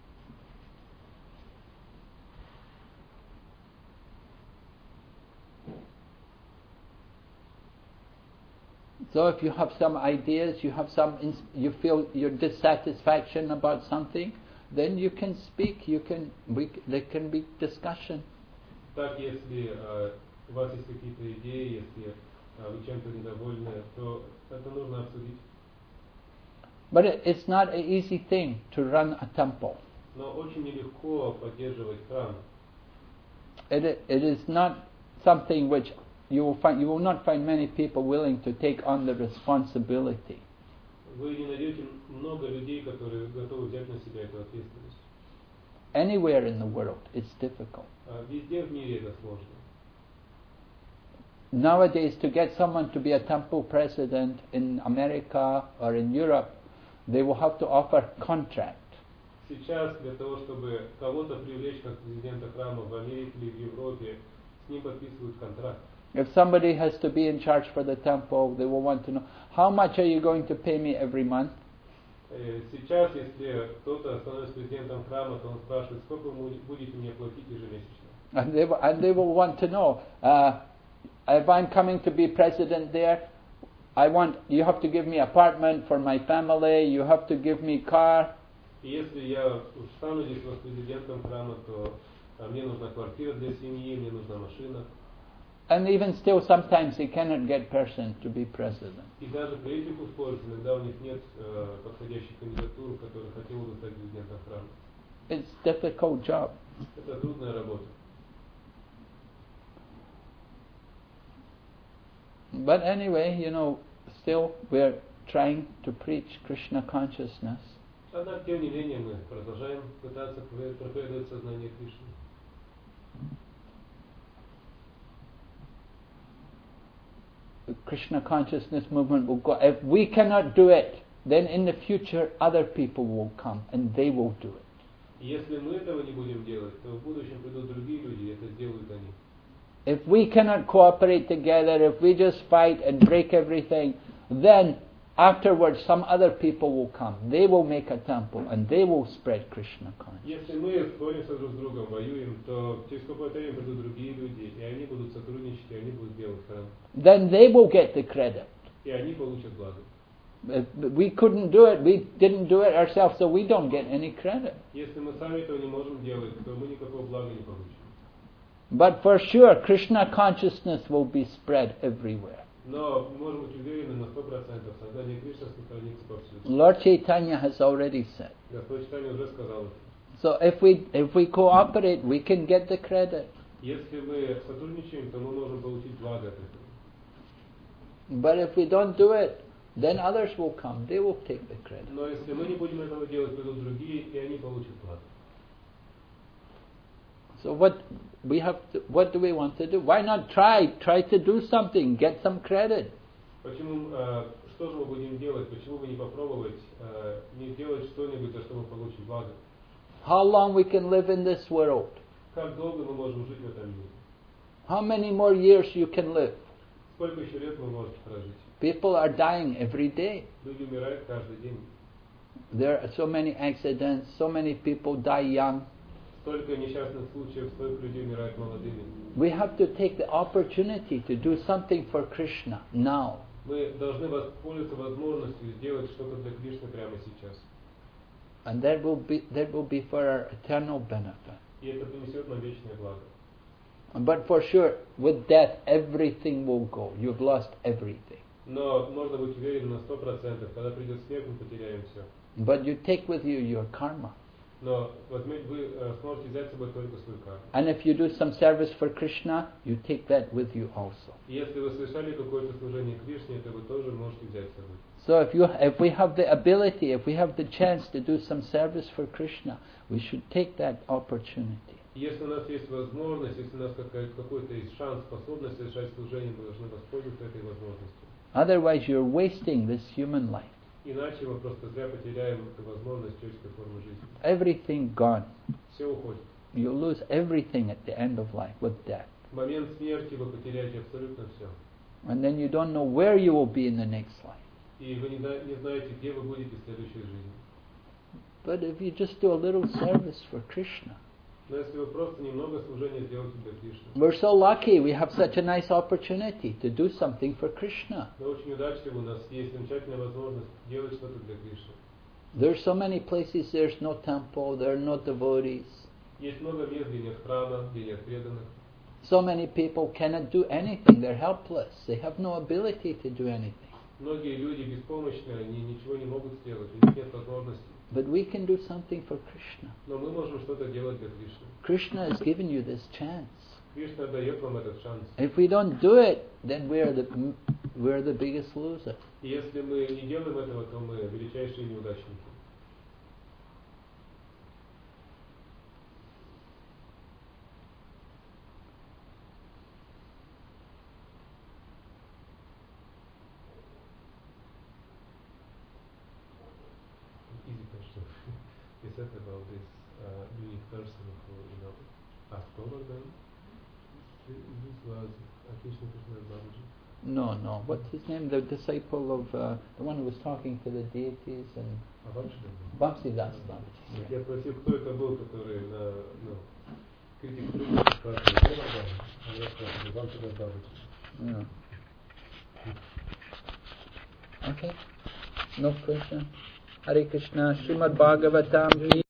So if you have some ideas, you feel your dissatisfaction about something, then you can speak. There can be discussion. Так, если у вас есть какие-то идеи, если вы чем-то недовольны, то это нужно обсудить. But it's not an easy thing to run a temple. Но очень нелегко поддерживать храм. It is not something which you will not find many people willing to take on the responsibility. Вы не найдете много людей, которые готовы взять на себя эту ответственность. Anywhere in the world, it's difficult. Везде в мире это сложно. Nowadays, to get someone to be a temple president in America or in Europe, they will have to offer contract. Сейчас для того, чтобы кого-то привлечь как президента храма в Америке или в Европе, с ним подписывают контракт. If somebody has to be in charge for the temple, they will want to know, how much are you going to pay me every month? Сейчас, если кто-то становится президентом храма, то он спрашивает, сколько вы будете мне платить ежемесячно. And they will want to know, if I'm coming to be president there, you have to give me apartment for my family, you have to give me car. И если я стану здесь президентом храма, то мне нужна квартира для семьи, мне нужна машина. And even still, sometimes they cannot get person to be president. И даже при этих условиях, иногда у них нет подходящих кандидатур, которые хотели бы стать президентом храма. It's a difficult job. Это трудная работа. But anyway, still we're trying to preach Krishna consciousness. Однако, тем не менее, мы продолжаем пытаться проповедовать сознание Кришны. The Krishna consciousness movement will go. If we cannot do it, then in the future other people will come and they will do it. Если мы этого не будем делать, то в будущем придут другие люди, и это сделают они. If we cannot cooperate together, if we just fight and break everything, then afterwards some other people will come. They will make a temple and they will spread Krishna consciousness. Если мы споримся друг с другом, воюем, то через какое-то время придут другие люди, и они будут сотрудничать, и они будут делать храм. Then they will get the credit. И они получат благо. We couldn't do it, we didn't do it ourselves, so we don't get any credit. Если мы сами этого не можем делать, то мы никакого блага не получим. But for sure, Krishna consciousness will be spread everywhere. Но можем быть уверены на 100%, создание Кришны распространится повсюду. Lord Chaitanya has already said. Господь Чайтанья уже сказал это. So if we cooperate, we can get the credit. Если мы сотрудничаем, то мы можем получить благо от этого. But if we don't do it, then others will come. They will take the credit. Но если мы не будем этого делать, придут другие, и они получат благо. So what do we want to do? Why not try to do something, get some credit? Почему, что же мы будем делать? Почему бы не попробовать, не делать что-нибудь, за что мы получим благо? How long we can live in this world? Как долго мы можем жить в этом мире? How many more years you can live? Сколько еще лет вы можете прожить? People are dying every day. Люди умирают каждый день. There are so many accidents, so many people die young. Столько несчастных случаев, столько людей умирают молодыми. We have to take the opportunity to do something for Krishna now. Мы должны воспользоваться возможностью сделать что-то для Кришны прямо сейчас. And that will be for our eternal benefit. И это принесет нам вечное благо. But for sure, with death, everything will go. You've lost everything. Но можно быть уверенным на 100%, когда придет смерть, мы потеряем все. But you take with you your karma. Но вы сможете взять с собой только свою карму. And if you do some service for Krishna, you take that with you also. Если вы совершали какое-то служение Кришне, это вы тоже можете взять с собой. So if we have the ability, if we have the chance to do some service for Krishna, we should take that opportunity. Если у нас есть возможность, если у нас какой-то есть шанс, способность совершать служение, мы должны воспользоваться этой возможностью. Otherwise, you're wasting this human life. Иначе мы просто зря потеряем эту возможность человеческой формы жизни. Everything gone. Все уходит. You lose everything at the end of life with death. В момент смерти вы потеряете абсолютно все. And then you don't know where you will be in the next life. И вы не знаете, где вы будете в следующей жизни. But if you just do a little service for Krishna, Но если вы просто немного служения сделаете для Кришны, we're so lucky we have such a nice opportunity to do something for Krishna. мы очень удачливы, у нас есть замечательная возможность делать что-то для Кришны. There's so many places there's no temple, there are no devotees. Есть много мест, где нет храма, где нет преданных. So many people cannot do anything, they're helpless, they have no ability to do anything. Многие люди беспомощны, они ничего не могут сделать, у них нет возможности. But we can do something for Krishna. Но мы можем что-то делать для Кришны. Krishna has given you this chance. Кришна дает вам этот шанс. If we don't do it, then we're the biggest loser. И если мы не делаем этого, то мы величайшие неудачники. Easy question. You said about this unique person who, asked over them. This was Krishna Babaji. No. What's his name? The disciple of the one who was talking to the deities and Vamsidas Babaji. Я спросил, кто это был, который критик спрашивает, а я спрашиваю, Vamsidas Babaji. Okay. No question. Hare Krishna. Srimad Bhagavatam.